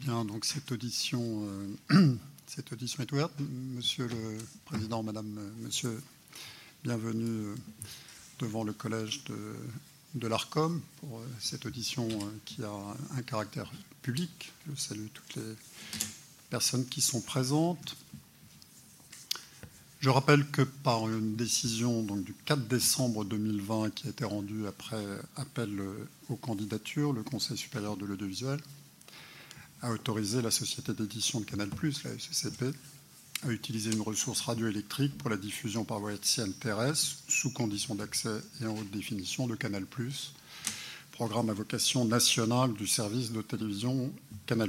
Bien, donc cette audition est ouverte. Monsieur le Président, Madame, Monsieur, bienvenue devant le collège de l'ARCOM pour cette audition qui a un caractère public. Je salue toutes les personnes qui sont présentes. Je rappelle que par une décision donc, du 4 décembre 2020 qui a été rendue après appel aux candidatures, le Conseil supérieur de l'audiovisuel a autorisé la société d'édition de Canal+, la SCCP, à utiliser une ressource radioélectrique pour la diffusion par voie hertzienne terrestre sous conditions d'accès et en haute définition de Canal+, programme à vocation nationale du service de télévision Canal+.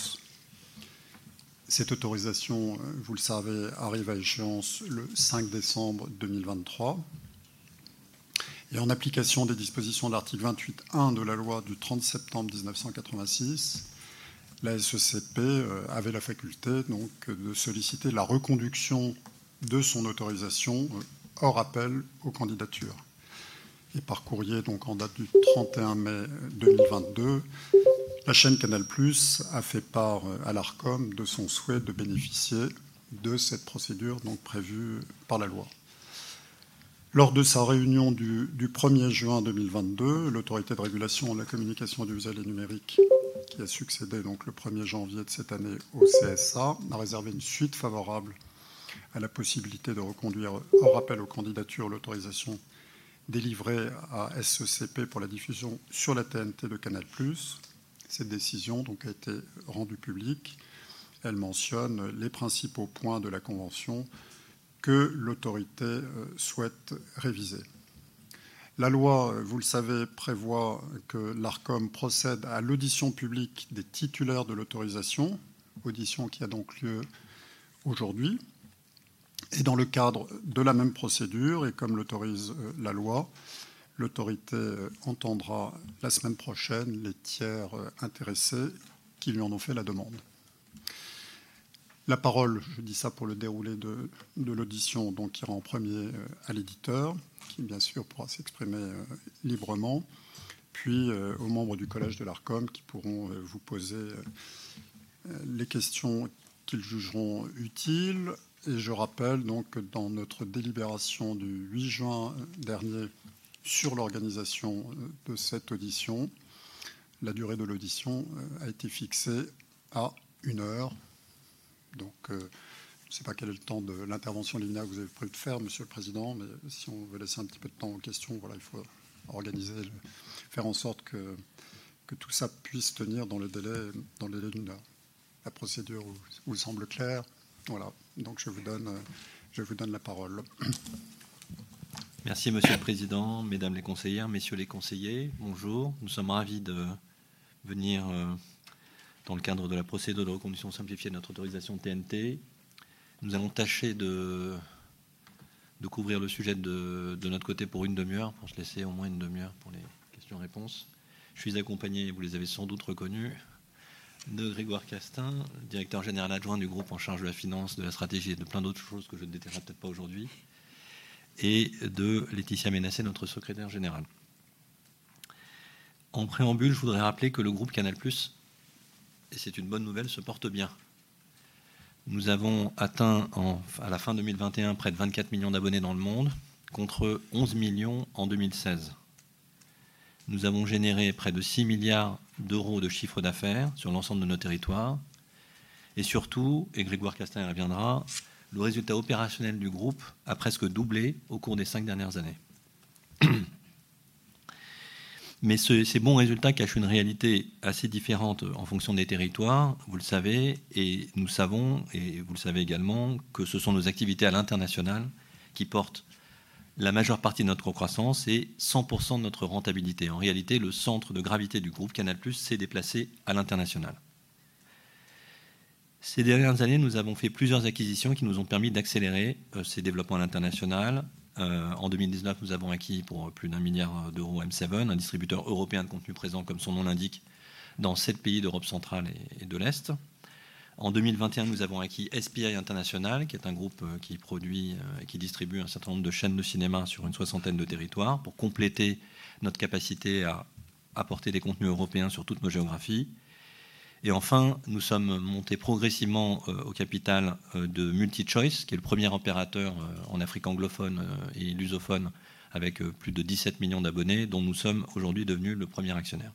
Cette autorisation, vous le savez, arrive à échéance le 5 décembre 2023. Et en application des dispositions de l'article 28.1 de la loi du 30 septembre 1986, la SCCP avait la faculté donc, de solliciter la reconduction de son autorisation hors appel aux candidatures. Et par courrier donc, en date du 31 mai 2022, la chaîne Canal+ a fait part à l'ARCOM de son souhait de bénéficier de cette procédure donc, prévue par la loi. Lors de sa réunion du 1er juin 2022, l'autorité de régulation de la communication audiovisuelle et numérique, qui a succédé donc le 1er janvier de cette année au CSA, a réservé une suite favorable à la possibilité de reconduire hors appel aux candidatures l'autorisation délivrée à SCCP pour la diffusion sur la TNT de Canal+. Cette décision donc, a été rendue publique. Elle mentionne les principaux points de la Convention que l'autorité souhaite réviser. La loi, vous le savez, prévoit que l'ARCOM procède à l'audition publique des titulaires de l'autorisation, audition qui a donc lieu aujourd'hui. Et dans le cadre de la même procédure, et comme l'autorise la loi, l'autorité entendra la semaine prochaine les tiers intéressés qui lui en ont fait la demande. La parole, je dis ça pour le déroulé de l'audition, donc ira en premier à l'éditeur, qui bien sûr pourra s'exprimer librement, puis aux membres du collège de l'ARCOM qui pourront vous poser les questions qu'ils jugeront utiles. Et je rappelle donc que dans notre délibération du 8 juin dernier sur l'organisation de cette audition, la durée de l'audition a été fixée à 1 heure. Donc, je ne sais pas quel est le temps de l'intervention liminaire que vous avez prévu de faire, Monsieur le Président, mais si on veut laisser un petit peu de temps aux questions, voilà, il faut organiser, faire en sorte que tout ça puisse tenir dans le délai d'une heure. La procédure vous semble claire. Voilà. Donc, je vous donne la parole. Merci, Monsieur le Président, Mesdames les conseillères, Messieurs les conseillers. Bonjour. Nous sommes ravis de venir dans le cadre de la procédure de reconduction simplifiée de notre autorisation TNT. Nous allons tâcher de couvrir le sujet de notre côté pour une demi-heure, pour se laisser au moins une demi-heure pour les questions-réponses. Je suis accompagné, vous les avez sans doute reconnus, de Grégoire Castin, directeur général adjoint du groupe en charge de la finance, de la stratégie et de plein d'autres choses que je ne détaillerai peut-être pas aujourd'hui, et de Laetitia Ménassé, notre secrétaire général. En préambule, je voudrais rappeler que le groupe Canal+, et c'est une bonne nouvelle, se porte bien. Nous avons atteint à la fin 2021 près de 24 millions d'abonnés dans le monde, contre 11 millions en 2016. Nous avons généré près de 6 milliards d'euros de chiffre d'affaires sur l'ensemble de nos territoires. Et surtout, et Grégoire Castin y reviendra, le résultat opérationnel du groupe a presque doublé au cours des 5 dernières années. Mais ces bons résultats cachent une réalité assez différente en fonction des territoires, vous le savez, et nous savons, et vous le savez également, que ce sont nos activités à l'international qui portent la majeure partie de notre croissance et 100% de notre rentabilité. En réalité, le centre de gravité du groupe Canal+ s'est déplacé à l'international. Ces dernières années, nous avons fait plusieurs acquisitions qui nous ont permis d'accélérer ces développements à l'international. En 2019, nous avons acquis pour plus d'1 milliard d'euros M7, un distributeur européen de contenu présent, comme son nom l'indique, dans 7 pays d'Europe centrale et de l'Est. En 2021, nous avons acquis SPI International, qui est un groupe qui produit et qui distribue un certain nombre de chaînes de cinéma sur une 60aine de territoires, pour compléter notre capacité à apporter des contenus européens sur toutes nos géographies. Et enfin, nous sommes montés progressivement au capital de MultiChoice, qui est le premier opérateur en Afrique anglophone et lusophone, avec plus de 17 millions d'abonnés, dont nous sommes aujourd'hui devenus le premier actionnaire.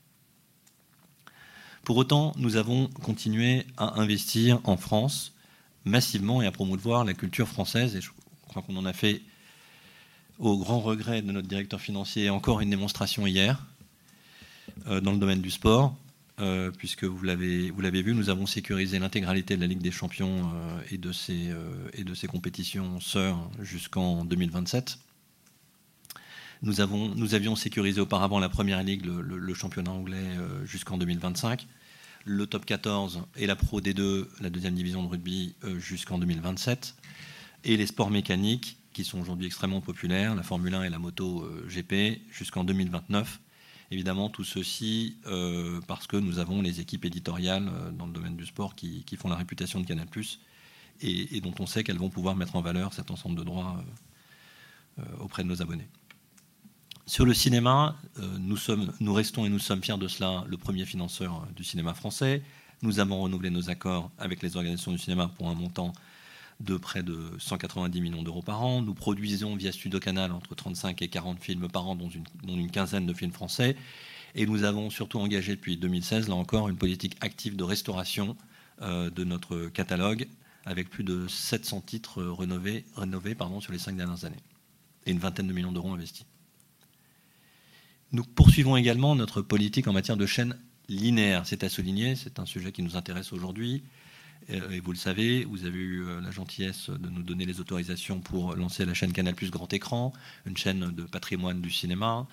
Pour autant, nous avons continué à investir en France massivement et à promouvoir la culture française. Et je crois qu'on en a fait, au grand regret de notre directeur financier, encore une démonstration hier dans le domaine du sport. Puisque vous l'avez vu, nous avons sécurisé l'intégralité de la Ligue des Champions et de ses compétitions sœurs jusqu'en 2027. Nous avions sécurisé auparavant la Première Ligue, le championnat anglais, jusqu'en 2025, le top 14 et la Pro D2, la deuxième division de rugby, jusqu'en 2027, et les sports mécaniques, qui sont aujourd'hui extrêmement populaires, la Formule 1 et la moto GP, jusqu'en 2029. Évidemment, tout ceci parce que nous avons les équipes éditoriales dans le domaine du sport qui font la réputation de Canal+, et dont on sait qu'elles vont pouvoir mettre en valeur cet ensemble de droits auprès de nos abonnés. Sur le cinéma, nous restons, et nous sommes fiers de cela, le premier financeur du cinéma français. Nous avons renouvelé nos accords avec les organisations du cinéma pour un montant de près de 190 millions d'euros par an. Nous produisons via Studio Canal entre 35 et 40 films par an, dont une quinzaine de films français. Et nous avons surtout engagé depuis 2016, là encore, une politique active de restauration de notre catalogue, avec plus de 700 titres rénovés sur les 5 dernières années, et une vingtaine de millions d'euros investis. Nous poursuivons également notre politique en matière de chaînes linéaires. C'est à souligner, c'est un sujet qui nous intéresse aujourd'hui. Et vous le savez, vous avez eu la gentillesse de nous donner les autorisations pour lancer la chaîne Canal+ Grand Écran, une chaîne de patrimoine du cinéma,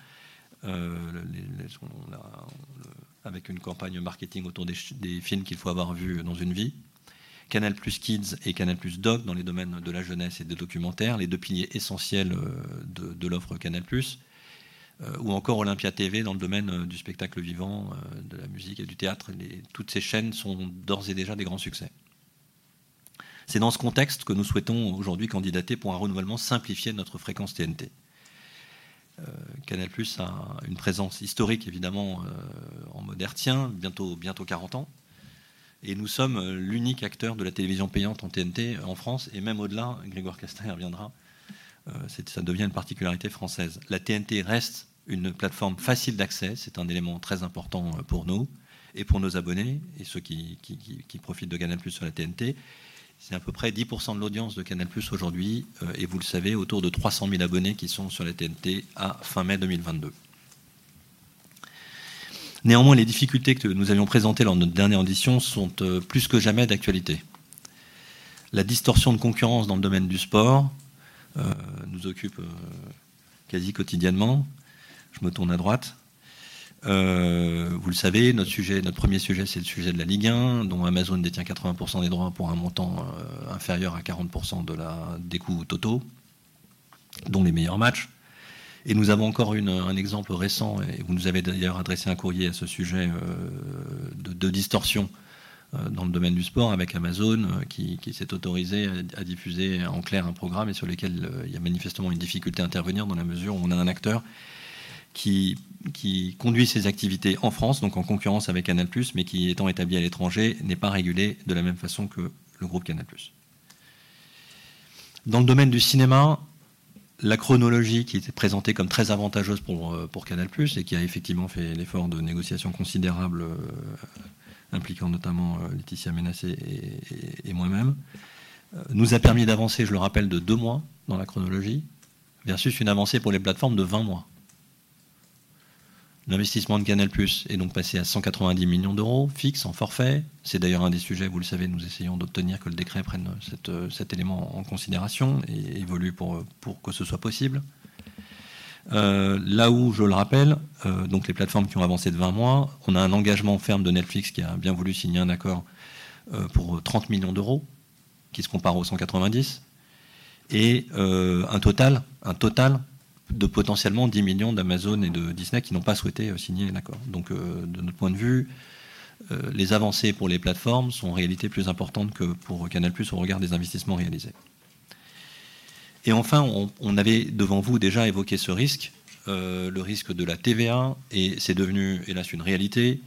avec une campagne marketing autour des films qu'il faut avoir vus dans une vie. Canal+ Kids et Canal+ Doc dans les domaines de la jeunesse et des documentaires, les deux piliers essentiels de l'offre Canal+, ou encore Olympia TV dans le domaine du spectacle vivant, de la musique et du théâtre. Toutes ces chaînes sont d'ores et déjà des grands succès. C'est dans ce contexte que nous souhaitons aujourd'hui candidater pour un renouvellement simplifié de notre fréquence TNT. Canal+ a une présence historique, évidemment, en mode hertzien, bientôt 40 ans. Et nous sommes l'unique acteur de la télévision payante en TNT en France, et même au-delà, Grégoire Castan reviendra, ça devient une particularité française. La TNT reste une plateforme facile d'accès, c'est un élément très important pour nous et pour nos abonnés et ceux qui profitent de Canal+ sur la TNT. C'est à peu près 10% de l'audience de Canal+ aujourd'hui, et vous le savez, autour de 300 000 abonnés qui sont sur la TNT à fin mai 2022. Néanmoins, les difficultés que nous avions présentées lors de notre dernière audition sont plus que jamais d'actualité. La distorsion de concurrence dans le domaine du sport nous occupe quasi quotidiennement. Je me tourne à droite. Vous le savez, notre premier sujet, c'est le sujet de la Ligue 1, dont Amazon détient 80% des droits pour un montant inférieur à 40% des coûts totaux, dont les meilleurs matchs. Et nous avons encore un exemple récent, et vous nous avez d'ailleurs adressé un courrier à ce sujet de distorsion dans le domaine du sport avec Amazon qui s'est autorisé à diffuser en clair un programme et sur lequel il y a manifestement une difficulté à intervenir dans la mesure où on a un acteur qui conduit ses activités en France, donc en concurrence avec Canal+, mais qui, étant établi à l'étranger, n'est pas régulé de la même façon que le groupe Canal+. Dans le domaine du cinéma, la chronologie qui était présentée comme très avantageuse pour Canal+, et qui a effectivement fait l'effort de négociation considérable impliquant notamment Laetitia Ménassé et moi-même, nous a permis d'avancer, je le rappelle, de 2 mois dans la chronologie, versus une avancée pour les plateformes de 20 mois. L'investissement de Canal+ est donc passé à 190 millions d'euros, fixe, en forfait. C'est d'ailleurs un des sujets, vous le savez, nous essayons d'obtenir que le décret prenne cet élément en considération et évolue pour que ce soit possible. Là où, je le rappelle, donc les plateformes qui ont avancé de 20 mois, on a un engagement ferme de Netflix qui a bien voulu signer un accord pour 30 millions d'euros, qui se compare aux 190, et un total de potentiellement 10 millions d'Amazon et de Disney qui n'ont pas souhaité signer l'accord. Donc, de notre point de vue, les avancées pour les plateformes sont en réalité plus importantes que pour Canal+ au regard des investissements réalisés. Et enfin, on avait devant vous déjà évoqué ce risque, le risque de la TVA, et c'est devenu, hélas, une réalité,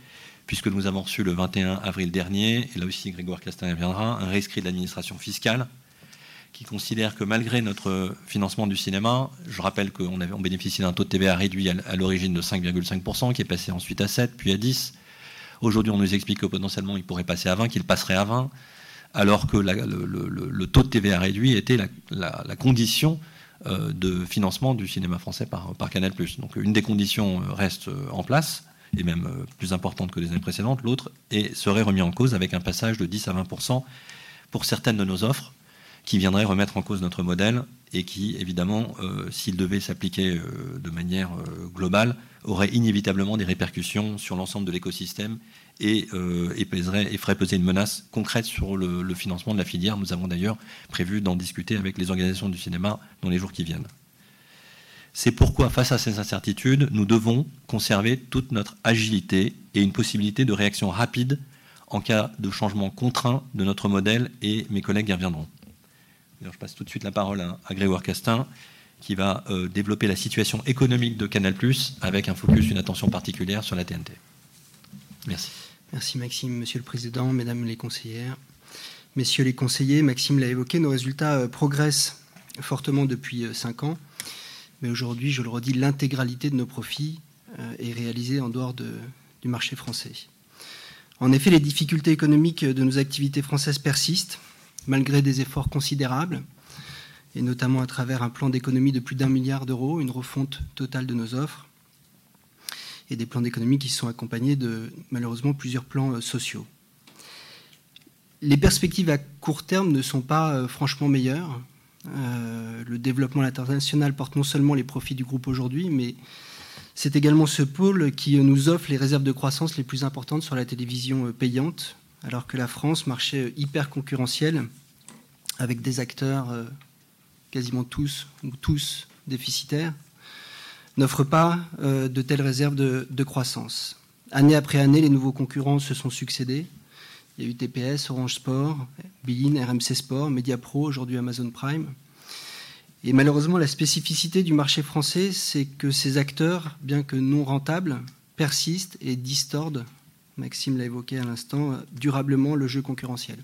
puisque nous avons reçu le 21 avril dernier, et là aussi Grégoire Castin reviendra, un rescrit de l'administration fiscale qui considère que malgré notre financement du cinéma, je rappelle qu'on bénéficie d'un taux de TVA réduit à l'origine de 5,5%, qui est passé ensuite à 7, puis à 10. Aujourd'hui, on nous explique que potentiellement, il pourrait passer à 20, qu'il passerait à 20, alors que le taux de TVA réduit était la condition de financement du cinéma français par Canal+. Donc une des conditions reste en place, et même plus importante que les années précédentes. L'autre serait remis en cause avec un passage de 10 à 20% pour certaines de nos offres, qui viendrait remettre en cause notre modèle et qui, évidemment, s'il devait s'appliquer de manière globale, aurait inévitablement des répercussions sur l'ensemble de l'écosystème et ferait peser une menace concrète sur le financement de la filière. Nous avons d'ailleurs prévu d'en discuter avec les organisations du cinéma dans les jours qui viennent. C'est pourquoi, face à ces incertitudes, nous devons conserver toute notre agilité et une possibilité de réaction rapide en cas de changement contraint de notre modèle, et mes collègues y reviendront. Alors, je passe tout de suite la parole à Grégoire Castin, qui va développer la situation économique de Canal+, avec un focus, une attention particulière sur la TNT. Merci. Merci Maxime, Monsieur le Président, Mesdames les conseillères, Messieurs les conseillers. Maxime l'a évoqué, nos résultats progressent fortement depuis 5 ans, mais aujourd'hui, je le redis, l'intégralité de nos profits est réalisée en dehors du marché français. En effet, les difficultés économiques de nos activités françaises persistent, malgré des efforts considérables, et notamment à travers un plan d'économie de plus d'1 milliard d'euros, une refonte totale de nos offres, et des plans d'économie qui sont accompagnés de, malheureusement, plusieurs plans sociaux. Les perspectives à court terme ne sont pas franchement meilleures. Le développement international porte non seulement les profits du groupe aujourd'hui, mais c'est également ce pôle qui nous offre les réserves de croissance les plus importantes sur la télévision payante, alors que la France, marché hyper concurrentiel, avec des acteurs quasiment tous déficitaires, n'offre pas de telles réserves de croissance. Année après année, les nouveaux concurrents se sont succédés. Il y a eu TPS, Orange Sport, Bein, RMC Sport, Mediapro, aujourd'hui Amazon Prime. Et malheureusement, la spécificité du marché français, c'est que ces acteurs, bien que non rentables, persistent et distordent, Maxime l'a évoqué à l'instant, durablement le jeu concurrentiel.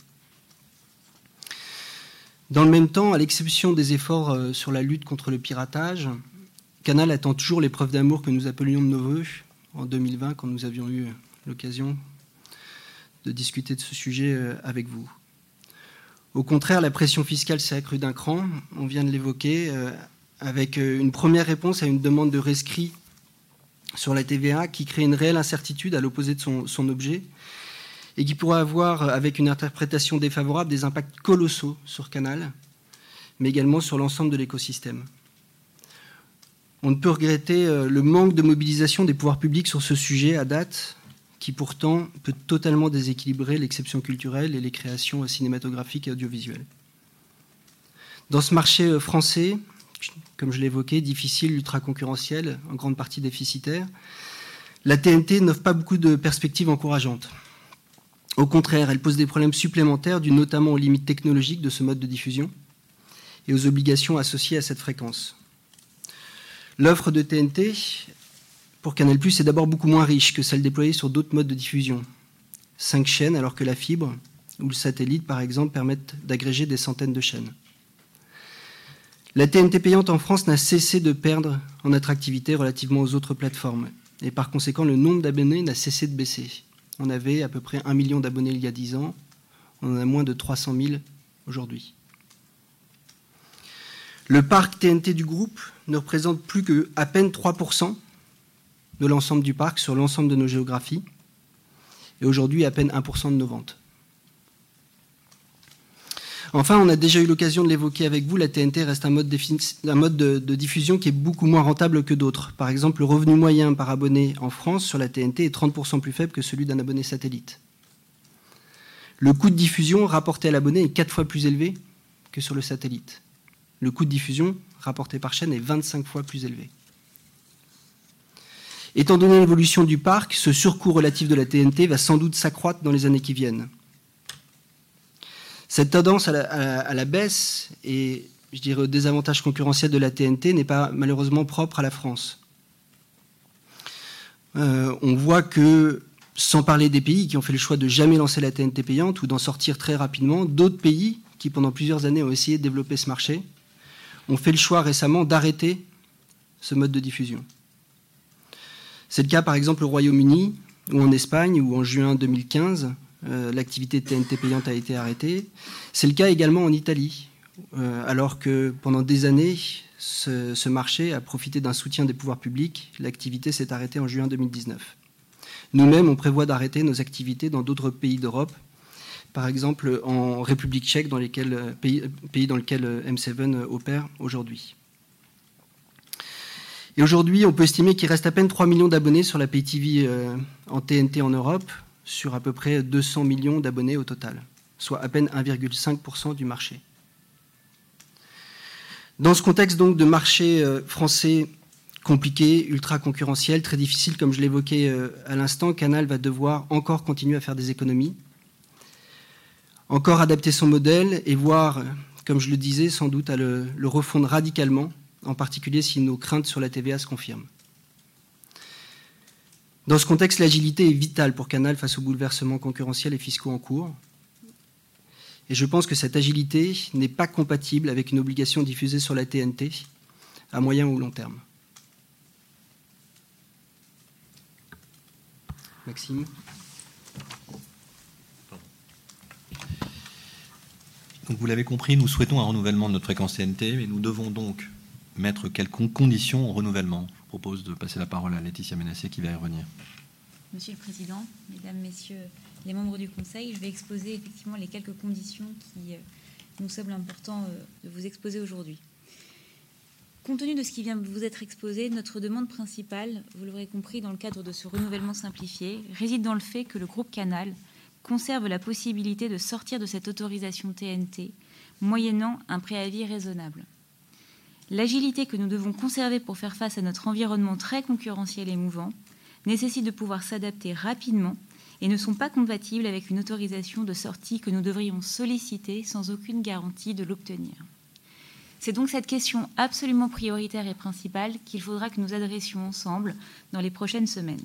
Dans le même temps, à l'exception des efforts sur la lutte contre le piratage, Canal attend toujours les preuves d'amour que nous appelions de nos voeux en 2020, quand nous avions eu l'occasion de discuter de ce sujet avec vous. Au contraire, la pression fiscale s'est accrue d'un cran, on vient de l'évoquer, avec une première réponse à une demande de rescrit sur la TVA qui crée une réelle incertitude à l'opposé de son objet et qui pourra avoir, avec une interprétation défavorable, des impacts colossaux sur Canal, mais également sur l'ensemble de l'écosystème. On ne peut regretter le manque de mobilisation des pouvoirs publics sur ce sujet à date, qui pourtant peut totalement déséquilibrer l'exception culturelle et les créations cinématographiques et audiovisuelles. Dans ce marché français, comme je l'ai évoqué, difficile, ultra-concurrentiel, en grande partie déficitaire, la TNT n'offre pas beaucoup de perspectives encourageantes. Au contraire, elle pose des problèmes supplémentaires dus notamment aux limites technologiques de ce mode de diffusion et aux obligations associées à cette fréquence. L'offre de TNT pour Canal+ est d'abord beaucoup moins riche que celle déployée sur d'autres modes de diffusion. 5 chaînes, alors que la fibre ou le satellite, par exemple, permettent d'agréger des centaines de chaînes. La TNT payante en France n'a cessé de perdre en attractivité relativement aux autres plateformes. Et par conséquent, le nombre d'abonnés n'a cessé de baisser. On avait à peu près 1 million d'abonnés il y a 10 ans. On en a moins de 300 000 aujourd'hui. Le parc TNT du groupe ne représente plus qu'à peine 3% de l'ensemble du parc sur l'ensemble de nos géographies, et aujourd'hui à peine 1% de nos ventes. Enfin, on a déjà eu l'occasion de l'évoquer avec vous, la TNT reste un mode de diffusion qui est beaucoup moins rentable que d'autres. Par exemple, le revenu moyen par abonné en France sur la TNT est 30% plus faible que celui d'un abonné satellite. Le coût de diffusion rapporté à l'abonné est 4 fois plus élevé que sur le satellite. Le coût de diffusion rapporté par chaîne est 25 fois plus élevé. Étant donné l'évolution du parc, ce surcoût relatif de la TNT va sans doute s'accroître dans les années qui viennent. Cette tendance à la baisse et, je dirais, au désavantage concurrentiel de la TNT n'est pas malheureusement propre à la France. On voit que Sans parler des pays qui ont fait le choix de jamais lancer la TNT payante ou d'en sortir très rapidement, d'autres pays qui pendant plusieurs années ont essayé de développer ce marché ont fait le choix récemment d'arrêter ce mode de diffusion. C'est le cas par exemple au Royaume-Uni ou en Espagne où en juin 2015, l'activité de TNT payante a été arrêtée. C'est le cas également en Italie, alors que pendant des années, ce marché a profité d'un soutien des pouvoirs publics. L'activité s'est arrêtée en juin 2019. Nous-mêmes, on prévoit d'arrêter nos activités dans d'autres pays d'Europe, par exemple en République tchèque, pays dans lequel M7 opère aujourd'hui. Et aujourd'hui, on peut estimer qu'il reste à peine 3 millions d'abonnés sur la Pay TV en TNT en Europe, sur à peu près 200 millions d'abonnés au total, soit à peine 1,5% du marché. Dans ce contexte donc de marché français compliqué, ultra concurrentiel, très difficile, comme je l'évoquais à l'instant, Canal va devoir encore continuer à faire des économies, encore adapter son modèle et voire, comme je le disais, sans doute à le refondre radicalement, en particulier si nos craintes sur la TVA se confirment. Dans ce contexte, l'agilité est vitale pour Canal face aux bouleversements concurrentiels et fiscaux en cours. Et je pense que cette agilité n'est pas compatible avec une obligation diffusée sur la TNT à moyen ou long terme. Maxime. Donc vous l'avez compris, nous souhaitons un renouvellement de notre fréquence TNT, mais nous devons donc mettre quelques conditions au renouvellement. Je vous propose de passer la parole à Laetitia Menassier qui va y revenir. Monsieur le Président, Mesdames, Messieurs les membres du Conseil, je vais exposer effectivement les quelques conditions qui nous semblent importantes de vous exposer aujourd'hui. Compte tenu de ce qui vient de vous être exposé, notre demande principale, vous l'aurez compris dans le cadre de ce renouvellement simplifié, réside dans le fait que le groupe Canal conserve la possibilité de sortir de cette autorisation TNT moyennant un préavis raisonnable. L'agilité que nous devons conserver pour faire face à notre environnement très concurrentiel et mouvant nécessite de pouvoir s'adapter rapidement et ne sont pas compatibles avec une autorisation de sortie que nous devrions solliciter sans aucune garantie de l'obtenir. C'est donc cette question absolument prioritaire et principale qu'il faudra que nous adressions ensemble dans les prochaines semaines.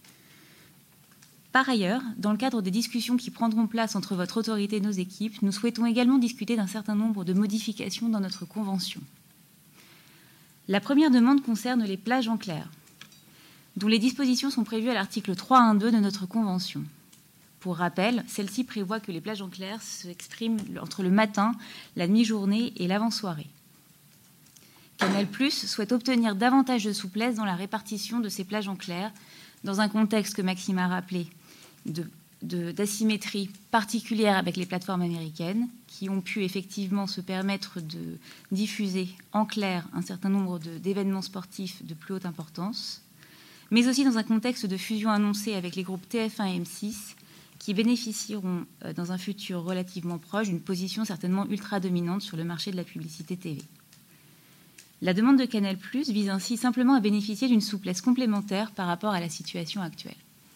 Par ailleurs, dans le cadre des discussions qui prendront place entre votre autorité et nos équipes, nous souhaitons également discuter d'un certain nombre de modifications dans notre convention. La première demande concerne les plages en clair, dont les dispositions sont prévues à l'article 3.1.2 de notre convention. Pour rappel, celle-ci prévoit que les plages en clair s'expriment entre le matin, la demi-journée et l'avant-soirée. Canal+ souhaite obtenir davantage de souplesse dans la répartition de ces plages en clair, dans un contexte que Maxime a rappelé d'asymétrie particulière avec les plateformes américaines, qui ont pu effectivement se permettre de diffuser en clair un certain nombre d'événements sportifs de plus haute importance, mais aussi dans un contexte de fusion annoncée avec les groupes TF1 et M6, qui bénéficieront dans un futur relativement proche d'une position certainement ultra dominante sur le marché de la publicité TV. La demande de Canal+ vise ainsi simplement à bénéficier d'une souplesse complémentaire par rapport à la situation actuelle.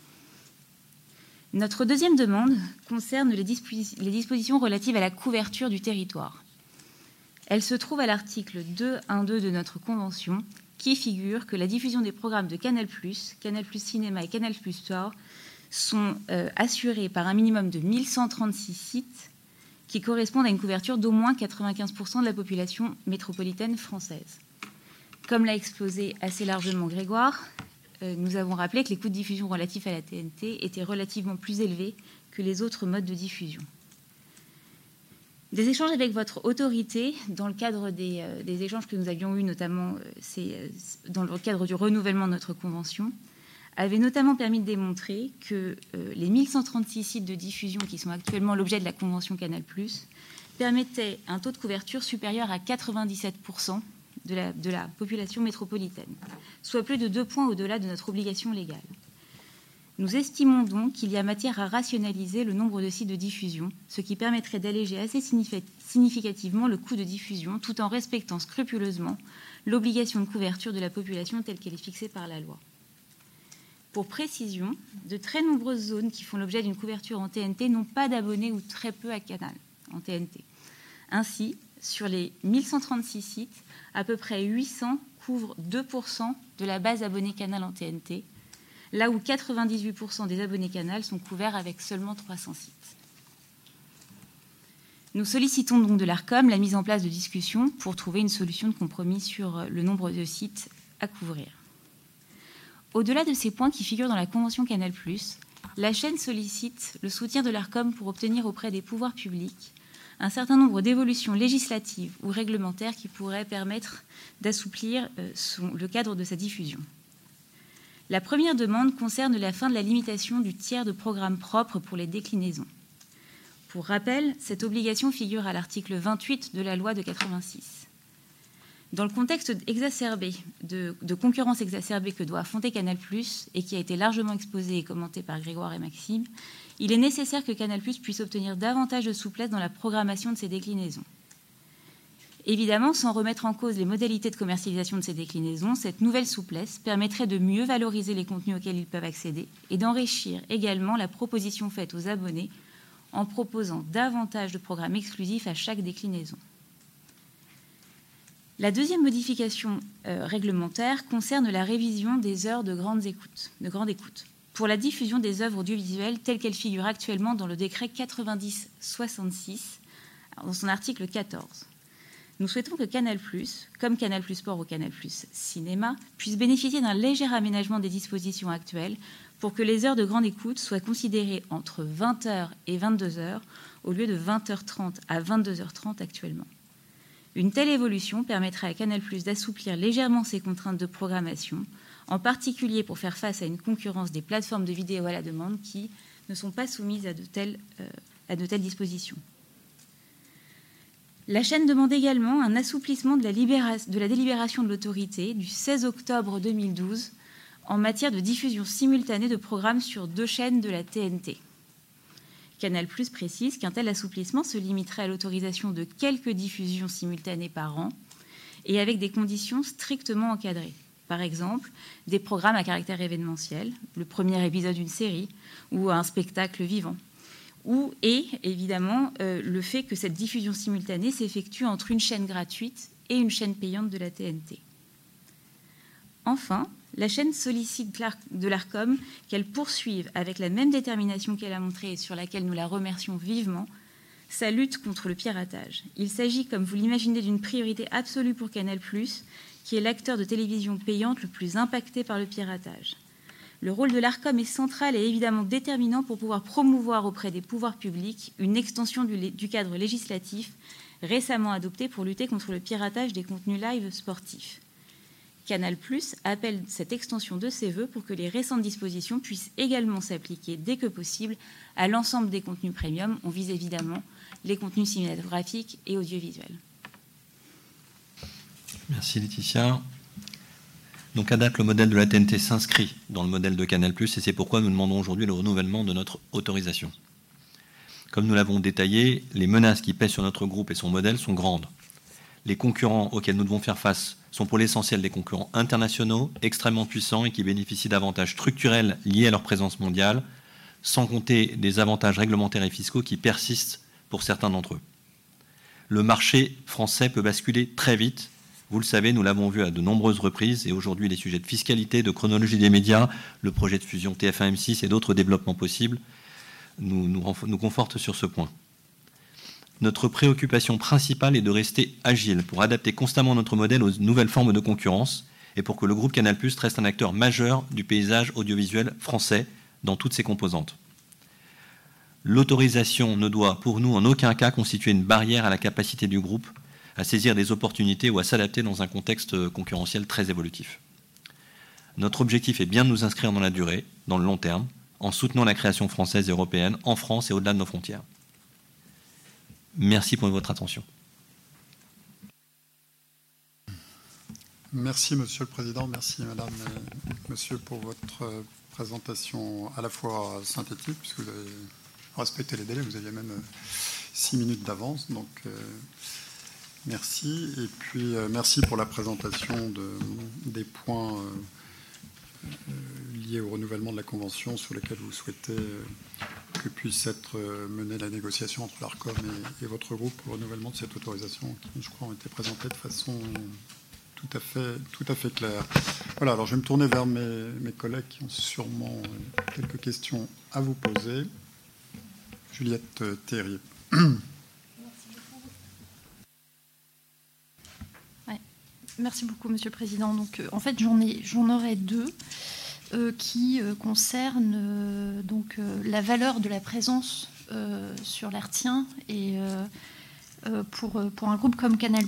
Notre deuxième demande concerne les dispositions relatives à la couverture du territoire. Elle se trouve à l'article 2.1.2 de notre convention, qui figure que la diffusion des programmes de Canal+, Canal+ Cinéma et Canal+ Sport sont assurées par un minimum de 1136 sites qui correspondent à une couverture d'au moins 95% de la population métropolitaine française. Comme l'a exposé assez largement Grégoire, nous avons rappelé que les coûts de diffusion relatifs à la TNT étaient relativement plus élevés que les autres modes de diffusion. Des échanges avec votre autorité, dans le cadre des échanges que nous avions eus, notamment dans le cadre du renouvellement de notre convention, avaient notamment permis de démontrer que les 1136 sites de diffusion qui sont actuellement l'objet de la convention Canal+, permettaient un taux de couverture supérieur à 97% de la population métropolitaine, soit plus de 2 points au-delà de notre obligation légale. Nous estimons donc qu'il y a matière à rationaliser le nombre de sites de diffusion, ce qui permettrait d'alléger assez significativement le coût de diffusion, tout en respectant scrupuleusement l'obligation de couverture de la population telle qu'elle est fixée par la loi. Pour précision, de très nombreuses zones qui font l'objet d'une couverture en TNT n'ont pas d'abonnés ou très peu à Canal en TNT. Ainsi, sur les 1136 sites, à peu près 800 couvrent 2% de la base abonnée Canal en TNT, là où 98% des abonnés Canal sont couverts avec seulement 300 sites. Nous sollicitons donc de l'ARCOM la mise en place de discussions pour trouver une solution de compromis sur le nombre de sites à couvrir. Au-delà de ces points qui figurent dans la Convention Canal+, la chaîne sollicite le soutien de l'ARCOM pour obtenir auprès des pouvoirs publics un certain nombre d'évolutions législatives ou réglementaires qui pourraient permettre d'assouplir le cadre de sa diffusion. La première demande concerne la fin de la limitation du tiers de programmes propres pour les déclinaisons. Pour rappel, cette obligation figure à l'article 28 de la loi de 86. Dans le contexte exacerbé de concurrence exacerbée que doit affronter Canal+, et qui a été largement exposé et commenté par Grégoire et Maxime, il est nécessaire que Canal+ puisse obtenir davantage de souplesse dans la programmation de ses déclinaisons. Évidemment, sans remettre en cause les modalités de commercialisation de ces déclinaisons, cette nouvelle souplesse permettrait de mieux valoriser les contenus auxquels ils peuvent accéder et d'enrichir également la proposition faite aux abonnés en proposant davantage de programmes exclusifs à chaque déclinaison. La deuxième modification réglementaire concerne la révision des heures de grande écoute pour la diffusion des œuvres audiovisuelles telles qu'elles figurent actuellement dans le décret 90-66, dans son article 14. Nous souhaitons que Canal+, comme Canal+ Sport ou Canal+ Cinéma, puisse bénéficier d'un léger aménagement des dispositions actuelles pour que les heures de grande écoute soient considérées entre 20h et 22h au lieu de 20h30 à 22h30 actuellement. Une telle évolution permettrait à Canal+ d'assouplir légèrement ses contraintes de programmation, en particulier pour faire face à une concurrence des plateformes de vidéo à la demande qui ne sont pas soumises à de telles dispositions. La chaîne demande également un assouplissement de la délibération de l'autorité du 16 octobre 2012 en matière de diffusion simultanée de programmes sur 2 chaînes de la TNT. Canal+ précise qu'un tel assouplissement se limiterait à l'autorisation de quelques diffusions simultanées par an et avec des conditions strictement encadrées. Par exemple, des programmes à caractère événementiel, le premier épisode d'une série ou un spectacle vivant. Et évidemment le fait que cette diffusion simultanée s'effectue entre une chaîne gratuite et une chaîne payante de la TNT. Enfin, la chaîne sollicite de l'ARCOM qu'elle poursuive avec la même détermination qu'elle a montrée et sur laquelle nous la remercions vivement, sa lutte contre le piratage. Il s'agit, comme vous l'imaginez, d'une priorité absolue pour Canal+, qui est l'acteur de télévision payante le plus impacté par le piratage. Le rôle de l'ARCOM est central et évidemment déterminant pour pouvoir promouvoir auprès des pouvoirs publics une extension du cadre législatif récemment adopté pour lutter contre le piratage des contenus live sportifs. Canal+ appelle cette extension de ses vœux pour que les récentes dispositions puissent également s'appliquer dès que possible à l'ensemble des contenus premium. On vise évidemment les contenus cinématographiques et audiovisuels. Merci Laetitia. Donc à date, le modèle de la TNT s'inscrit dans le modèle de Canal+, et c'est pourquoi nous demandons aujourd'hui le renouvellement de notre autorisation. Comme nous l'avons détaillé, les menaces qui pèsent sur notre groupe et son modèle sont grandes. Les concurrents auxquels nous devons faire face sont pour l'essentiel des concurrents internationaux, extrêmement puissants et qui bénéficient d'avantages structurels liés à leur présence mondiale, sans compter des avantages réglementaires et fiscaux qui persistent pour certains d'entre eux. Le marché français peut basculer très vite. Vous le savez, nous l'avons vu à de nombreuses reprises, et aujourd'hui les sujets de fiscalité, de chronologie des médias, le projet de fusion TF1-M6 et d'autres développements possibles nous confortent sur ce point. Notre préoccupation principale est de rester agile pour adapter constamment notre modèle aux nouvelles formes de concurrence et pour que le groupe Canal+ reste un acteur majeur du paysage audiovisuel français dans toutes ses composantes. L'autorisation ne doit pour nous en aucun cas constituer une barrière à la capacité du groupe à saisir des opportunités ou à s'adapter dans un contexte concurrentiel très évolutif. Notre objectif est bien de nous inscrire dans la durée, dans le long terme, en soutenant la création française et européenne en France et au-delà de nos frontières. Merci pour votre attention. Merci Monsieur le Président, merci Madame et Monsieur pour votre présentation à la fois synthétique, puisque vous avez respecté les délais, vous aviez même 6 minutes d'avance, donc merci. Et puis merci pour la présentation des points liés au renouvellement de la Convention sur lesquels vous souhaitez que puisse être menée la négociation entre l'ARCOM et votre groupe pour le renouvellement de cette autorisation qui, je crois, ont été présentées de façon tout à fait clair. Voilà, alors je vais me tourner vers mes collègues qui ont sûrement quelques questions à vous poser. Juliette Terrier. Merci beaucoup, Monsieur le Président. Donc, en fait, j'en aurais deux qui concernent la valeur de la présence sur l'Hertzien et pour un groupe comme Canal+.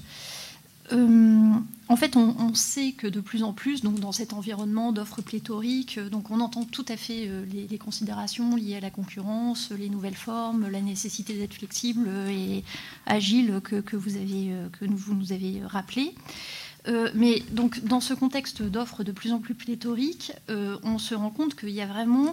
En fait, on sait que de plus en plus, donc dans cet environnement d'offres pléthoriques, donc on entend tout à fait les considérations liées à la concurrence, les nouvelles formes, la nécessité d'être flexible et agile que vous nous avez rappelé. Mais donc dans ce contexte d'offres de plus en plus pléthoriques, on se rend compte qu'il y a vraiment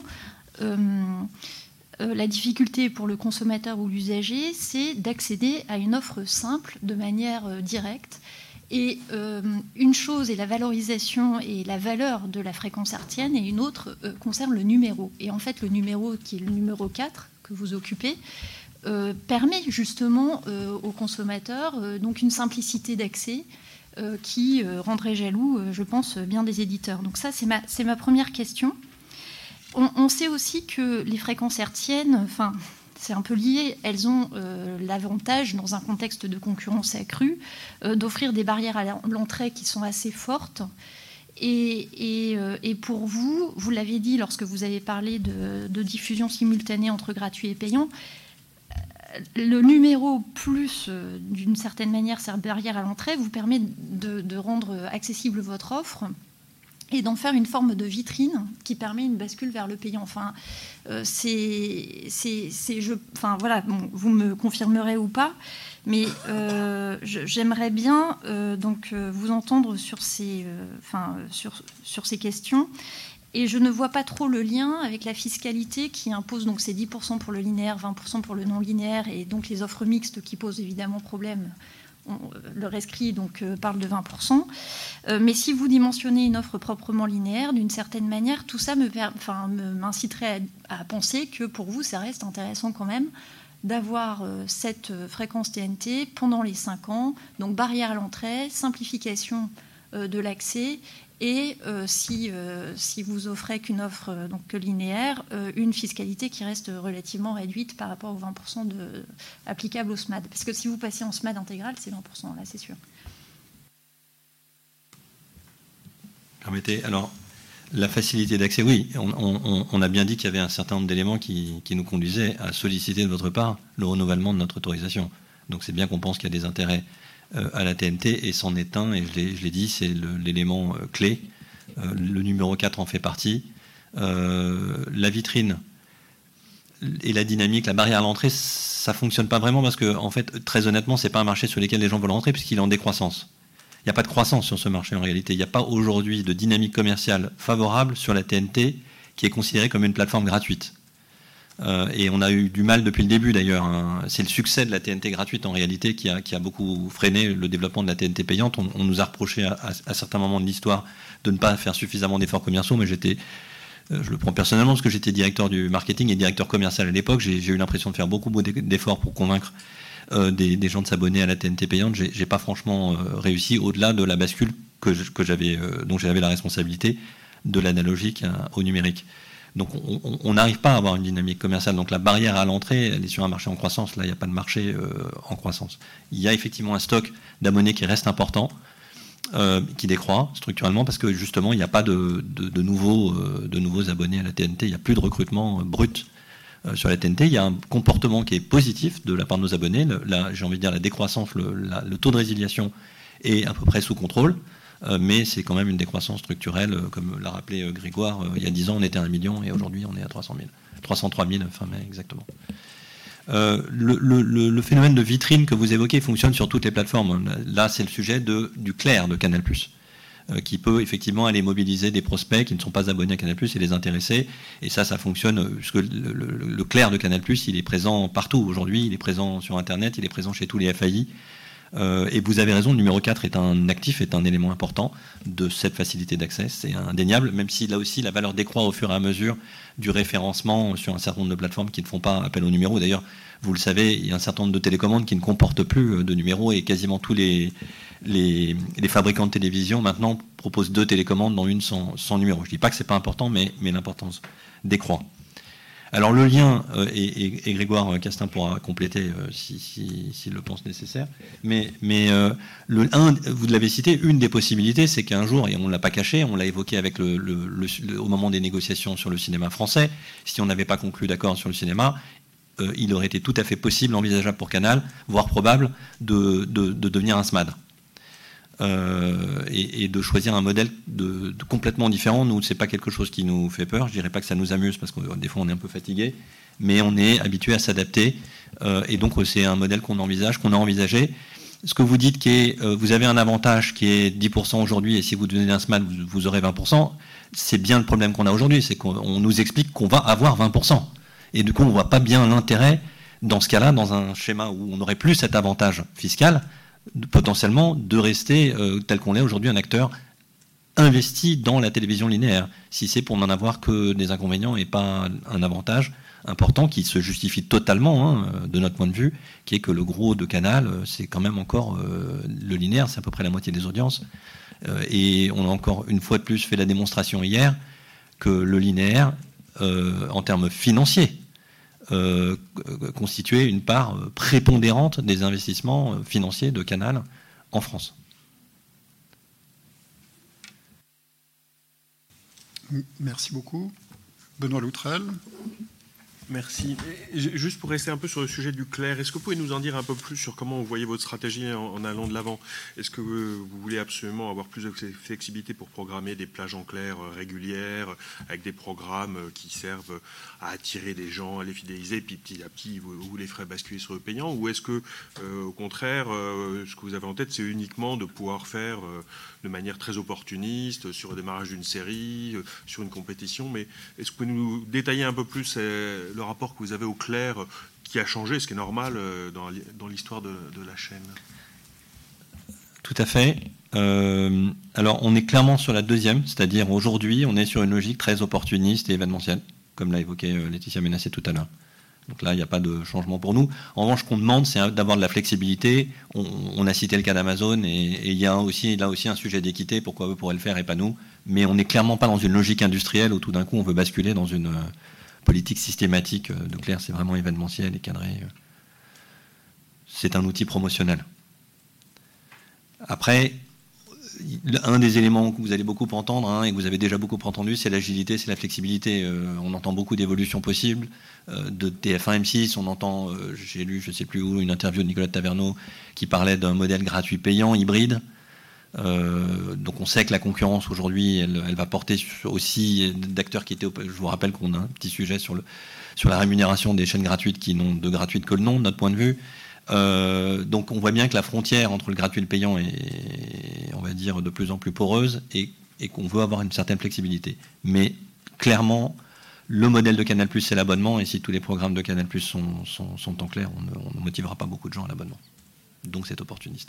la difficulté pour le consommateur ou l'usager, c'est d'accéder à une offre simple de manière directe. Et une chose est la valorisation et la valeur de la fréquence hertzienne, et une autre concerne le numéro. Et en fait, le numéro qui est le numéro 4 que vous occupez permet justement aux consommateurs donc une simplicité d'accès qui rendrait jaloux, je pense, bien des éditeurs. Donc ça, c'est ma première question. On sait aussi que les fréquences hertziennes, c'est un peu lié, elles ont l'avantage, dans un contexte de concurrence accrue, d'offrir des barrières à l'entrée qui sont assez fortes. Et pour vous, vous l'avez dit lorsque vous avez parlé de diffusion simultanée entre gratuit et payant, le numéro plus, d'une certaine manière, cette barrière à l'entrée vous permet de rendre accessible votre offre et d'en faire une forme de vitrine qui permet une bascule vers le payant. Voilà, bon, vous me confirmerez ou pas, mais j'aimerais bien vous entendre sur ces questions. Et je ne vois pas trop le lien avec la fiscalité qui impose donc ces 10% pour le linéaire, 20% pour le non linéaire, et donc les offres mixtes qui posent évidemment problème. Le rescrit parle de 20%. Mais si vous dimensionnez une offre proprement linéaire, d'une certaine manière, tout ça m'inciterait à penser que pour vous, ça reste intéressant quand même d'avoir cette fréquence TNT pendant les 5 ans. Donc barrière à l'entrée, simplification de l'accès et si vous offrez qu'une offre que linéaire, une fiscalité qui reste relativement réduite par rapport aux 20% applicables au SMAD. Parce que si vous passez en SMAD intégral, c'est 20%, là, c'est sûr. Permettez, alors, la facilité d'accès, oui, on a bien dit qu'il y avait un certain nombre d'éléments qui nous conduisaient à solliciter de votre part le renouvellement de notre autorisation. Donc c'est bien qu'on pense qu'il y a des intérêts à la TNT, et c'en est un, et je l'ai dit, c'est l'élément clé. Le numéro 4 en fait partie. La vitrine et la dynamique, la barrière à l'entrée, ça ne fonctionne pas vraiment parce que, en fait, très honnêtement, ce n'est pas un marché sur lequel les gens veulent rentrer puisqu'il est en décroissance. Il n'y a pas de croissance sur ce marché en réalité. Il n'y a pas aujourd'hui de dynamique commerciale favorable sur la TNT qui est considérée comme une plateforme gratuite. Et on a eu du mal depuis le début d'ailleurs. C'est le succès de la TNT gratuite en réalité qui a beaucoup freiné le développement de la TNT payante. On nous a reproché à certains moments de l'histoire de ne pas faire suffisamment d'efforts commerciaux, mais je le prends personnellement parce que j'étais directeur du marketing et directeur commercial à l'époque. J'ai eu l'impression de faire beaucoup d'efforts pour convaincre des gens de s'abonner à la TNT payante. J'ai pas franchement réussi au-delà de la bascule dont j'avais la responsabilité de l'analogique au numérique. Donc on n'arrive pas à avoir une dynamique commerciale. Donc la barrière à l'entrée, elle est sur un marché en croissance. Là, il n'y a pas de marché en croissance. Il y a effectivement un stock d'abonnés qui reste important, qui décroît structurellement parce que justement, il n'y a pas de nouveaux abonnés à la TNT. Il n'y a plus de recrutement brut sur la TNT. Il y a un comportement qui est positif de la part de nos abonnés. J'ai envie de dire la décroissance, le taux de résiliation est à peu près sous contrôle. Mais c'est quand même une décroissance structurelle, comme l'a rappelé Grégoire. Il y a 10 ans, on était à 1 million et aujourd'hui, on est à 300 000. 303 000 fin mai, exactement. Le phénomène de vitrine que vous évoquez fonctionne sur toutes les plateformes. Là, c'est le sujet du Clair de Canal+, qui peut effectivement aller mobiliser des prospects qui ne sont pas abonnés à Canal+, et les intéresser. Et ça fonctionne, puisque le Clair de Canal+, il est présent partout aujourd'hui. Il est présent sur Internet, il est présent chez tous les FAI. Et vous avez raison, le numéro 4 est un élément important de cette facilité d'accès, c'est indéniable, même si là aussi la valeur décroît au fur et à mesure du référencement sur un certain nombre de plateformes qui ne font pas appel au numéro. D'ailleurs, vous le savez, il y a un certain nombre de télécommandes qui ne comportent plus de numéros et quasiment tous les les fabricants de télévision maintenant proposent 2 télécommandes, dont une sans numéro. Je ne dis pas que ce n'est pas important, mais l'importance décroît. Alors le lien, et Grégoire Castin pourra compléter s'il le pense nécessaire, mais vous l'avez cité, une des possibilités, c'est qu'un jour, et on ne l'a pas caché, on l'a évoqué avec au moment des négociations sur le cinéma français, si on n'avait pas conclu d'accord sur le cinéma, il aurait été tout à fait possible, envisageable pour Canal, voire probable, de devenir un SMAD. Et de choisir un modèle complètement différent. Nous, c'est pas quelque chose qui nous fait peur. Je dirais pas que ça nous amuse parce que des fois on est un peu fatigué, mais on est habitué à s'adapter. Et donc c'est un modèle qu'on envisage, qu'on a envisagé. Ce que vous dites, vous avez un avantage qui est 10% aujourd'hui, et si vous devenez un SMAD, vous aurez 20%. C'est bien le problème qu'on a aujourd'hui, c'est qu'on nous explique qu'on va avoir 20%. Et du coup, on voit pas bien l'intérêt dans ce cas-là, dans un schéma où on n'aurait plus cet avantage fiscal, potentiellement de rester tel qu'on l'est aujourd'hui, un acteur investi dans la télévision linéaire, si c'est pour n'en avoir que des inconvénients et pas un avantage important qui se justifie totalement, de notre point de vue, qui est que le gros de Canal, c'est quand même encore le linéaire, c'est à peu près la moitié des audiences, et on a encore une fois de plus fait la démonstration hier que le linéaire, en termes financiers, constituer une part prépondérante des investissements financiers de Canal en France. Merci beaucoup. Benoît Loutrel. Merci. Juste pour rester un peu sur le sujet du clair, est-ce que vous pouvez nous en dire un peu plus sur comment vous voyez votre stratégie en allant de l'avant? Est-ce que vous voulez absolument avoir plus de flexibilité pour programmer des plages en clair régulières, avec des programmes qui servent à attirer des gens, à les fidéliser, puis petit à petit vous les ferez basculer sur le payant? Ou est-ce que, au contraire, ce que vous avez en tête, c'est uniquement de pouvoir faire de manière très opportuniste, sur le démarrage d'une série, sur une compétition? Mais est-ce que vous pouvez nous détailler un peu plus le rapport que vous avez au clair qui a changé, ce qui est normal dans l'histoire de la chaîne? Tout à fait. Alors, on est clairement sur la deuxième, c'est-à-dire aujourd'hui, on est sur une logique très opportuniste et événementielle, comme l'a évoqué Laetitia Ménassé tout à l'heure. Donc là, il n'y a pas de changement pour nous. En revanche, ce qu'on demande, c'est d'avoir de la flexibilité. On a cité le cas d'Amazon, et il y a là aussi un sujet d'équité, pourquoi eux pourraient le faire et pas nous. Mais on n'est clairement pas dans une logique industrielle où tout d'un coup on veut basculer dans une politique systématique de clair. C'est vraiment événementiel et cadré. C'est un outil promotionnel. Après, un des éléments que vous allez beaucoup entendre, et que vous avez déjà beaucoup entendu, c'est l'agilité, c'est la flexibilité. On entend beaucoup d'évolutions possibles, de TF1 M6, on entend, j'ai lu, je ne sais plus où, une interview de Nicolas Taverneau qui parlait d'un modèle gratuit payant, hybride. Donc on sait que la concurrence aujourd'hui, elle va porter aussi d'acteurs qui étaient... Je vous rappelle qu'on a un petit sujet sur la rémunération des chaînes gratuites qui n'ont de gratuite que le nom, de notre point de vue. Donc on voit bien que la frontière entre le gratuit et le payant est, on va dire, de plus en plus poreuse, et qu'on veut avoir une certaine flexibilité. Mais clairement, le modèle de Canal+, c'est l'abonnement, et si tous les programmes de Canal+ sont en clair, on ne motivera pas beaucoup de gens à l'abonnement. Donc c'est opportuniste.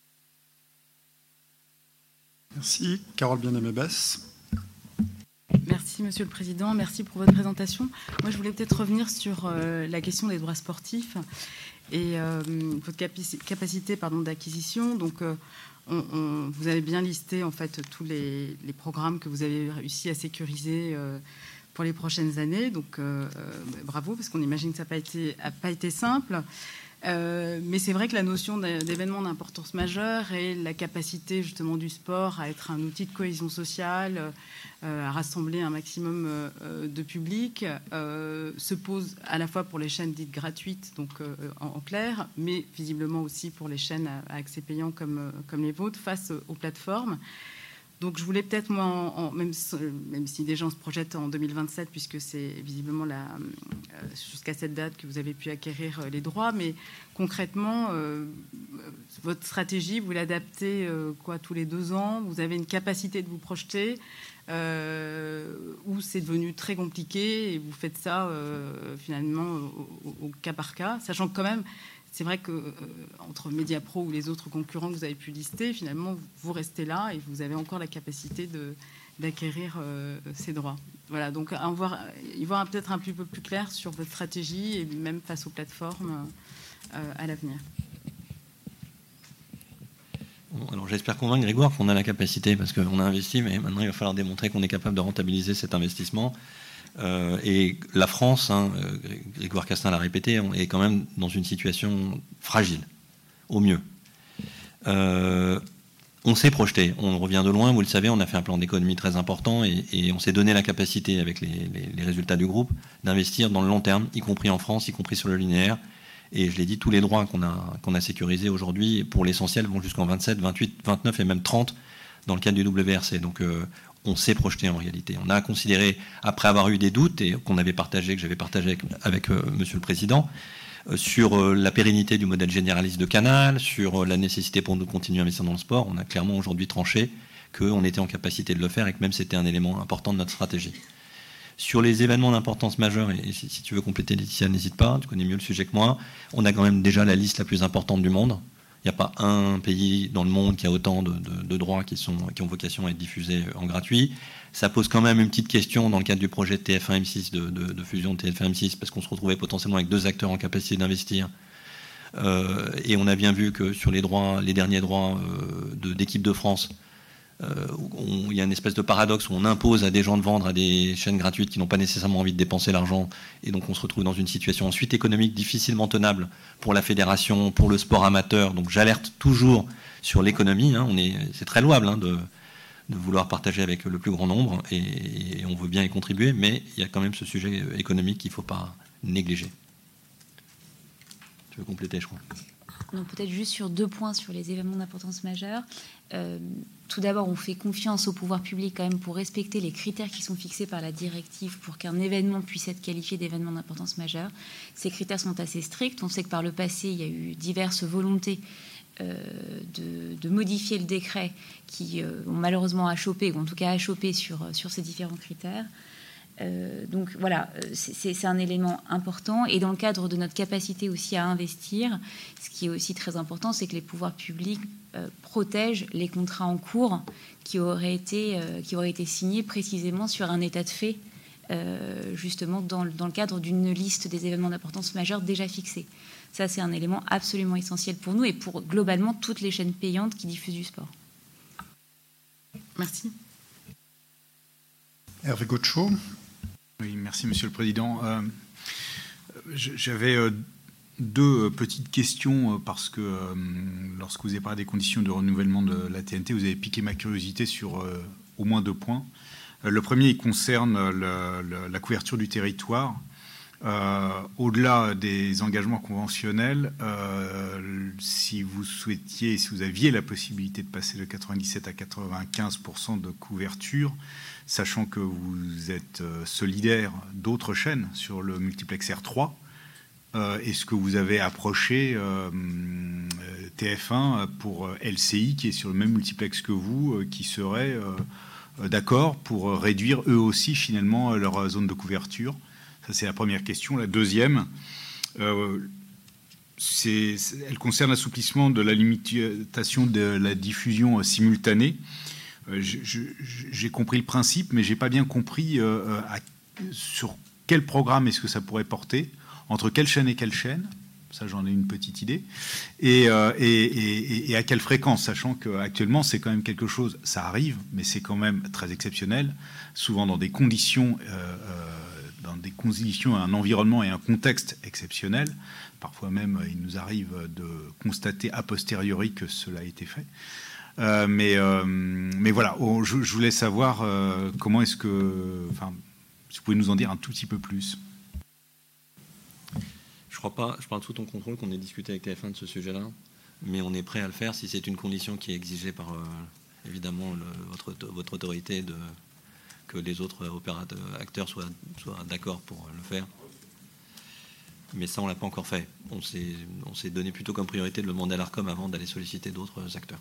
Merci. Carole Bien-Aimé-Besse. Merci Monsieur le Président, merci pour votre présentation. Moi je voulais peut-être revenir sur la question des droits sportifs et votre capacité d'acquisition. Donc vous avez bien listé en fait tous les programmes que vous avez réussi à sécuriser pour les prochaines années. Donc bravo, parce qu'on imagine que ça n'a pas été simple. Mais c'est vrai que la notion d'événement d'importance majeure et la capacité justement du sport à être un outil de cohésion sociale, à rassembler un maximum de public, se pose à la fois pour les chaînes dites gratuites, donc en clair, mais visiblement aussi pour les chaînes à accès payant comme les vôtres, face aux plateformes. Donc je voulais peut-être, moi, même si déjà on se projette en 2027, puisque c'est visiblement jusqu'à cette date que vous avez pu acquérir les droits, mais concrètement, votre stratégie, vous l'adaptez tous les 2 ans? Vous avez une capacité de vous projeter où c'est devenu très compliqué et vous faites ça finalement au cas par cas, sachant que quand même, c'est vrai que entre Mediapro ou les autres concurrents que vous avez pu lister, finalement, vous restez là et vous avez encore la capacité d'acquérir ces droits. Voilà, donc y voir peut-être un peu plus clair sur votre stratégie et même face aux plateformes à l'avenir. Alors j'espère convaincre Grégoire qu'on a la capacité, parce qu'on a investi, mais maintenant il va falloir démontrer qu'on est capable de rentabiliser cet investissement. Et la France, Grégoire Castin l'a répété, est quand même dans une situation fragile, au mieux. On s'est projeté, on revient de loin, vous le savez, on a fait un plan d'économie très important et on s'est donné la capacité, avec les résultats du groupe, d'investir dans le long terme, y compris en France, y compris sur le linéaire. Et je l'ai dit, tous les droits qu'on a sécurisés aujourd'hui, pour l'essentiel, vont jusqu'en 27, 28, 29 et même 30 dans le cadre du WRC. Donc on s'est projeté en réalité. On a considéré, après avoir eu des doutes, et que j'avais partagé avec Monsieur le Président, sur la pérennité du modèle généraliste de Canal, sur la nécessité pour nous de continuer à investir dans le sport, on a clairement aujourd'hui tranché qu'on était en capacité de le faire et que même c'était un élément important de notre stratégie. Sur les événements d'importance majeure, et si tu veux compléter Laetitia, n'hésite pas, tu connais mieux le sujet que moi, on a quand même déjà la liste la plus importante du monde. Il n'y a pas un pays dans le monde qui a autant de droits qui ont vocation à être diffusés en gratuit. Ça pose quand même une petite question dans le cadre du projet de TF1-M6, de fusion de TF1-M6, parce qu'on se retrouvait potentiellement avec 2 acteurs en capacité d'investir. Et on a bien vu que sur les derniers droits d'équipe de France, il y a une espèce de paradoxe où on impose à des gens de vendre à des chaînes gratuites qui n'ont pas nécessairement envie de dépenser l'argent, et donc on se retrouve dans une situation ensuite économique difficilement tenable pour la fédération, pour le sport amateur. Donc j'alerte toujours sur l'économie, c'est très louable de vouloir partager avec le plus grand nombre, et on veut bien y contribuer, mais il y a quand même ce sujet économique qu'il ne faut pas négliger. Tu veux compléter, je crois. Non, peut-être juste sur 2 points sur les événements d'importance majeure. Tout d'abord, on fait confiance au pouvoir public quand même pour respecter les critères qui sont fixés par la directive pour qu'un événement puisse être qualifié d'événement d'importance majeure. Ces critères sont assez stricts. On sait que par le passé, il y a eu diverses volontés de modifier le décret qui ont malheureusement achoppé, ou en tout cas achoppé sur ces différents critères. Donc voilà, c'est un élément important. Et dans le cadre de notre capacité aussi à investir, ce qui est aussi très important, c'est que les pouvoirs publics protègent les contrats en cours qui auraient été signés précisément sur un état de fait, justement dans le cadre d'une liste des événements d'importance majeure déjà fixés. Ça, c'est un élément absolument essentiel pour nous et pour globalement toutes les chaînes payantes qui diffusent du sport. Merci. Hervé Gaucho. Oui, merci Monsieur le Président. J'avais 2 petites questions parce que lorsque vous avez parlé des conditions de renouvellement de la TNT, vous avez piqué ma curiosité sur au moins 2 points. Le premier, il concerne la couverture du territoire. Au-delà des engagements conventionnels, si vous souhaitiez, si vous aviez la possibilité de passer de 97 à 95% de couverture, sachant que vous êtes solidaire d'autres chaînes sur le multiplex R3, est-ce que vous avez approché TF1 pour LCI, qui est sur le même multiplex que vous, qui serait d'accord pour réduire eux aussi finalement leur zone de couverture? Ça, c'est la première question. La deuxième, elle concerne l'assouplissement de la limitation de la diffusion simultanée. J'ai compris le principe, mais je n'ai pas bien compris sur quel programme est-ce que ça pourrait porter, entre quelle chaîne et quelle chaîne. Ça, j'en ai une petite idée. Et à quelle fréquence, sachant qu'actuellement, c'est quand même quelque chose, ça arrive, mais c'est quand même très exceptionnel, souvent dans des conditions... un environnement et un contexte exceptionnel. Parfois même, il nous arrive de constater a posteriori que cela a été fait. Mais voilà, je voulais savoir comment est-ce que... si vous pouvez nous en dire un tout petit peu plus. Je crois pas, je parle sous ton contrôle qu'on ait discuté avec TF1 de ce sujet-là, mais on est prêt à le faire si c'est une condition qui est exigée par, évidemment, votre autorité que les autres acteurs soient d'accord pour le faire. Mais ça, on ne l'a pas encore fait. On s'est donné plutôt comme priorité de le demander à l'ARCOM avant d'aller solliciter d'autres acteurs.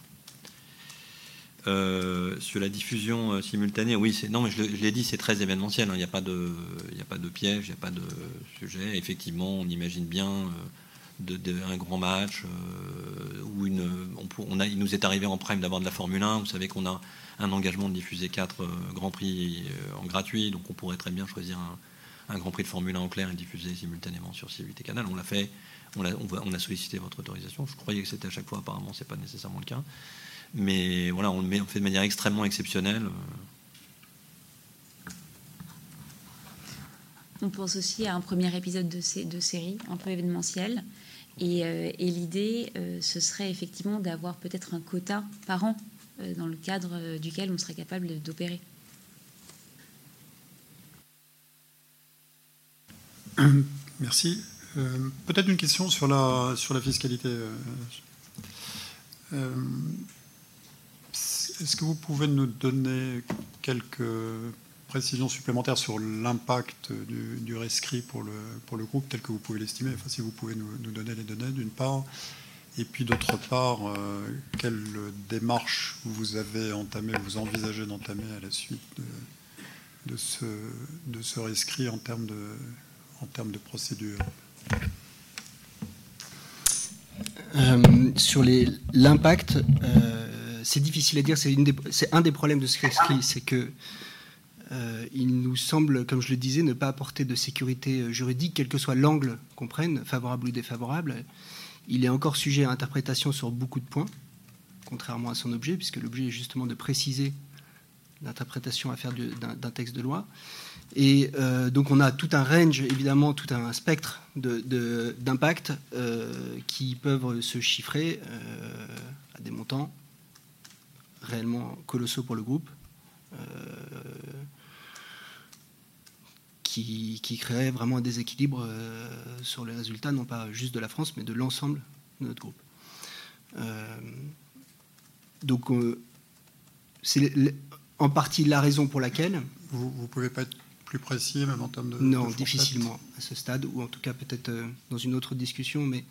Sur la diffusion simultanée, oui, non, mais je l'ai dit, c'est très événementiel. Il n'y a pas de piège, il n'y a pas de sujet. Effectivement, on imagine bien un grand match où il nous est arrivé en prime d'avoir de la Formule 1. Vous savez qu'on a un engagement de diffuser 4 Grands Prix en gratuit, donc on pourrait très bien choisir un Grand Prix de Formule 1 en clair et diffuser simultanément sur C8 et Canal. On l'a fait, on a sollicité votre autorisation. Je croyais que c'était à chaque fois, apparemment c'est pas nécessairement le cas. Mais voilà, on fait de manière extrêmement exceptionnelle. On pense aussi à un premier épisode de série, un peu événementiel. Et l'idée, ce serait effectivement d'avoir peut-être un quota par an dans le cadre duquel on serait capable d'opérer. Merci. Peut-être une question sur la fiscalité. Est-ce que vous pouvez nous donner quelques précisions supplémentaires sur l'impact du rescrit pour le groupe tel que vous pouvez l'estimer, enfin, si vous pouvez nous donner les données d'une part, et puis d'autre part, quelle démarche vous avez entamée, vous envisagez d'entamer à la suite de ce rescrit en termes de procédure? Sur l'impact, c'est difficile à dire, c'est un des problèmes de ce rescrit, c'est que il nous semble, comme je le disais, ne pas apporter de sécurité juridique, quel que soit l'angle qu'on prenne, favorable ou défavorable. Il est encore sujet à interprétation sur beaucoup de points, contrairement à son objet, puisque l'objet est justement de préciser l'interprétation à faire d'un texte de loi. Et donc on a tout un range, évidemment, tout un spectre d'impact qui peuvent se chiffrer à des montants réellement colossaux pour le groupe. Qui créerait vraiment un déséquilibre sur les résultats, non pas juste de la France, mais de l'ensemble de notre groupe. Donc, c'est en partie la raison pour laquelle... Vous ne pouvez pas être plus précis, même en termes de... Non, de difficilement à ce stade, ou en tout cas peut-être dans une autre discussion, mais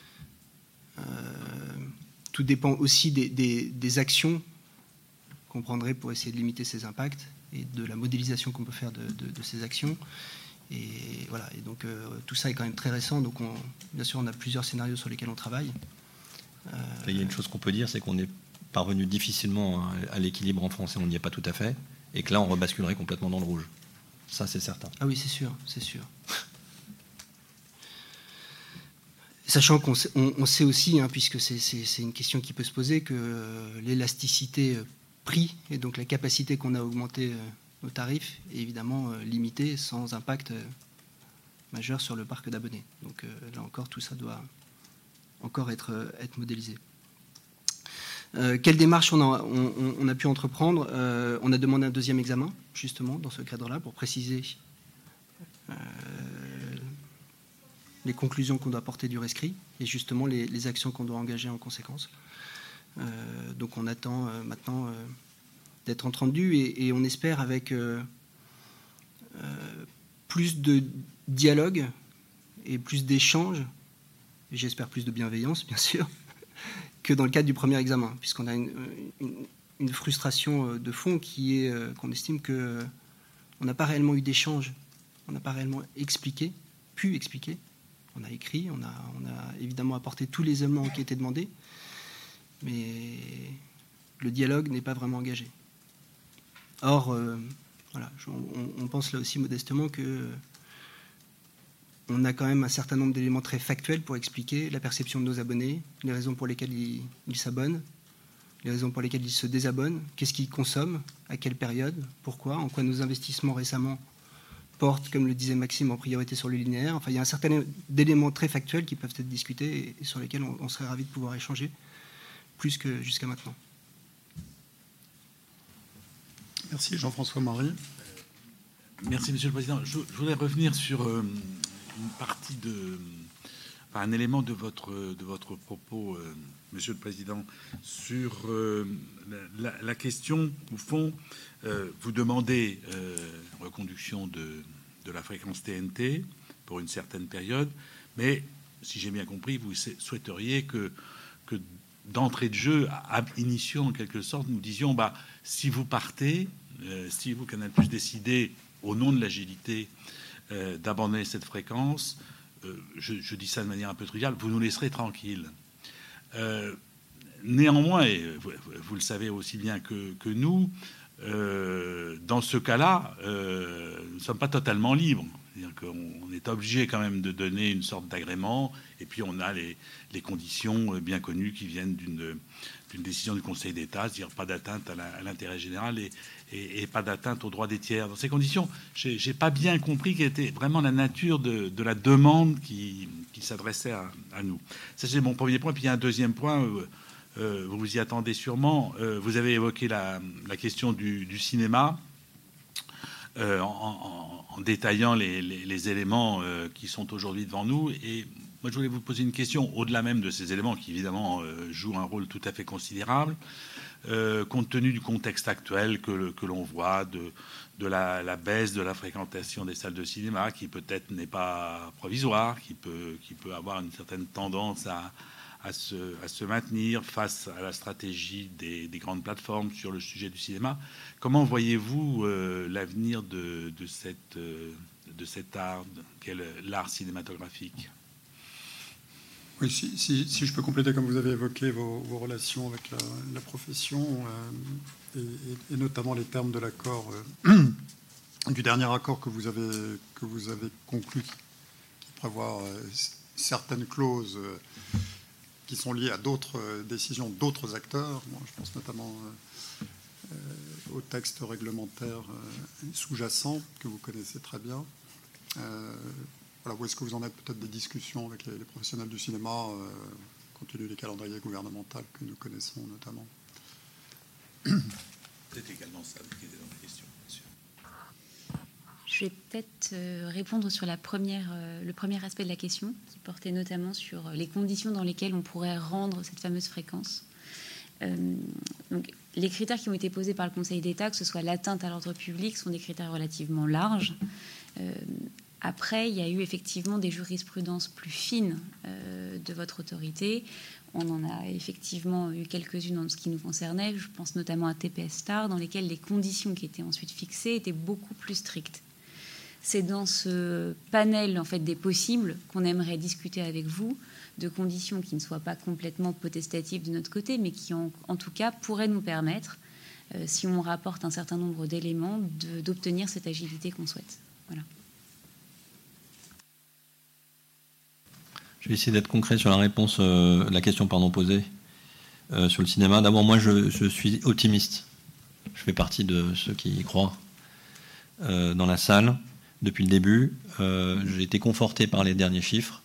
tout dépend aussi des actions qu'on prendrait pour essayer de limiter ces impacts, et de la modélisation qu'on peut faire de ces actions. Et voilà. Et donc tout ça est quand même très récent. Donc bien sûr, on a plusieurs scénarios sur lesquels on travaille. Il y a une chose qu'on peut dire, c'est qu'on est parvenu difficilement à l'équilibre en France, et on n'y est pas tout à fait, et que là, on rebasculerait complètement dans le rouge. Ça, c'est certain. Ah oui, c'est sûr, c'est sûr. Sachant qu'on sait aussi, puisque c'est une question qui peut se poser, que l'élasticité prix et donc la capacité qu'on a à augmenter nos tarifs est évidemment limitée, sans impact majeur sur le parc d'abonnés. Donc là encore, tout ça doit encore être modélisé. Quelle démarche on a pu entreprendre? On a demandé un deuxième examen, justement, dans ce cadre-là, pour préciser les conclusions qu'on doit apporter du rescrit et justement les actions qu'on doit engager en conséquence. Donc on attend maintenant d'être entendu et on espère avec plus de dialogue et plus d'échanges, et j'espère plus de bienveillance bien sûr, que dans le cadre du premier examen, puisqu'on a une frustration de fond qui est qu'on estime qu'on n'a pas réellement eu d'échange, on n'a pas réellement pu expliquer. On a écrit, on a évidemment apporté tous les éléments qui étaient demandés, mais le dialogue n'est pas vraiment engagé. Or, voilà, on pense là aussi modestement que on a quand même un certain nombre d'éléments très factuels pour expliquer la perception de nos abonnés, les raisons pour lesquelles ils s'abonnent, les raisons pour lesquelles ils se désabonnent, qu'est-ce qu'ils consomment, à quelle période, pourquoi, en quoi nos investissements récemment portent, comme le disait Maxime, en priorité sur le linéaire. Enfin, il y a un certain nombre d'éléments très factuels qui peuvent être discutés et sur lesquels on serait ravis de pouvoir échanger plus que jusqu'à maintenant. Merci. Jean-François Marie. Merci, Monsieur le Président. Je voudrais revenir sur une partie un élément de votre propos, Monsieur le Président, sur la question, au fond, vous demandez reconduction de la fréquence TNT pour une certaine période, mais si j'ai bien compris, vous souhaiteriez que d'entrée de jeu, ab initio en quelque sorte, nous disions, si vous partez, si vous, Canal+, décidez, au nom de l'agilité, d'abandonner cette fréquence, je dis ça de manière un peu triviale, vous nous laisserez tranquilles. Néanmoins, et vous le savez aussi bien que nous, dans ce cas-là, nous ne sommes pas totalement libres. C'est-à-dire qu'on est obligé quand même de donner une sorte d'agrément, et puis on a les conditions bien connues qui viennent d'une décision du Conseil d'État, c'est-à-dire pas d'atteinte à l'intérêt général et pas d'atteinte aux droits des tiers. Dans ces conditions, j'ai pas bien compris quelle était vraiment la nature de la demande qui s'adressait à nous. Ça, c'est mon premier point. Puis il y a un deuxième point, vous vous y attendez sûrement. Vous avez évoqué la question du cinéma en détaillant les éléments qui sont aujourd'hui devant nous. Et moi, je voulais vous poser une question, au-delà même de ces éléments qui, évidemment, jouent un rôle tout à fait considérable, compte tenu du contexte actuel que l'on voit, de la baisse de la fréquentation des salles de cinéma, qui peut-être n'est pas provisoire, qui peut avoir une certaine tendance à se maintenir face à la stratégie des grandes plateformes sur le sujet du cinéma. Comment voyez-vous l'avenir de cet art, qu'est l'art cinématographique ? Oui, si je peux compléter, comme vous avez évoqué vos relations avec la profession et notamment les termes de l'accord, du dernier accord que vous avez conclu, qui prévoit certaines clauses qui sont liées à d'autres décisions d'autres acteurs. Moi, je pense notamment au texte réglementaire sous-jacent que vous connaissez très bien. Voilà, où est-ce que vous en êtes peut-être des discussions avec les professionnels du cinéma, compte tenu des calendriers gouvernementaux que nous connaissons notamment? C'est également ça qui était dans la question, bien sûr. Je vais peut-être répondre sur le premier aspect de la question, qui portait notamment sur les conditions dans lesquelles on pourrait rendre cette fameuse fréquence. Donc, les critères qui ont été posés par le Conseil d'État, que ce soit l'atteinte à l'ordre public, sont des critères relativement larges. Après, il y a eu effectivement des jurisprudences plus fines de votre autorité. On en a effectivement eu quelques-unes en ce qui nous concernait. Je pense notamment à TPS Star, dans lesquelles les conditions qui étaient ensuite fixées étaient beaucoup plus strictes. C'est dans ce panel en fait, des possibles qu'on aimerait discuter avec vous, de conditions qui ne soient pas complètement potestatives de notre côté, mais qui en tout cas pourraient nous permettre, si on rapporte un certain nombre d'éléments, d'obtenir cette agilité qu'on souhaite. Voilà. Je vais essayer d'être concret sur la réponse, la question posée sur le cinéma. D'abord, moi, je suis optimiste. Je fais partie de ceux qui y croient dans la salle depuis le début. J'ai été conforté par les derniers chiffres,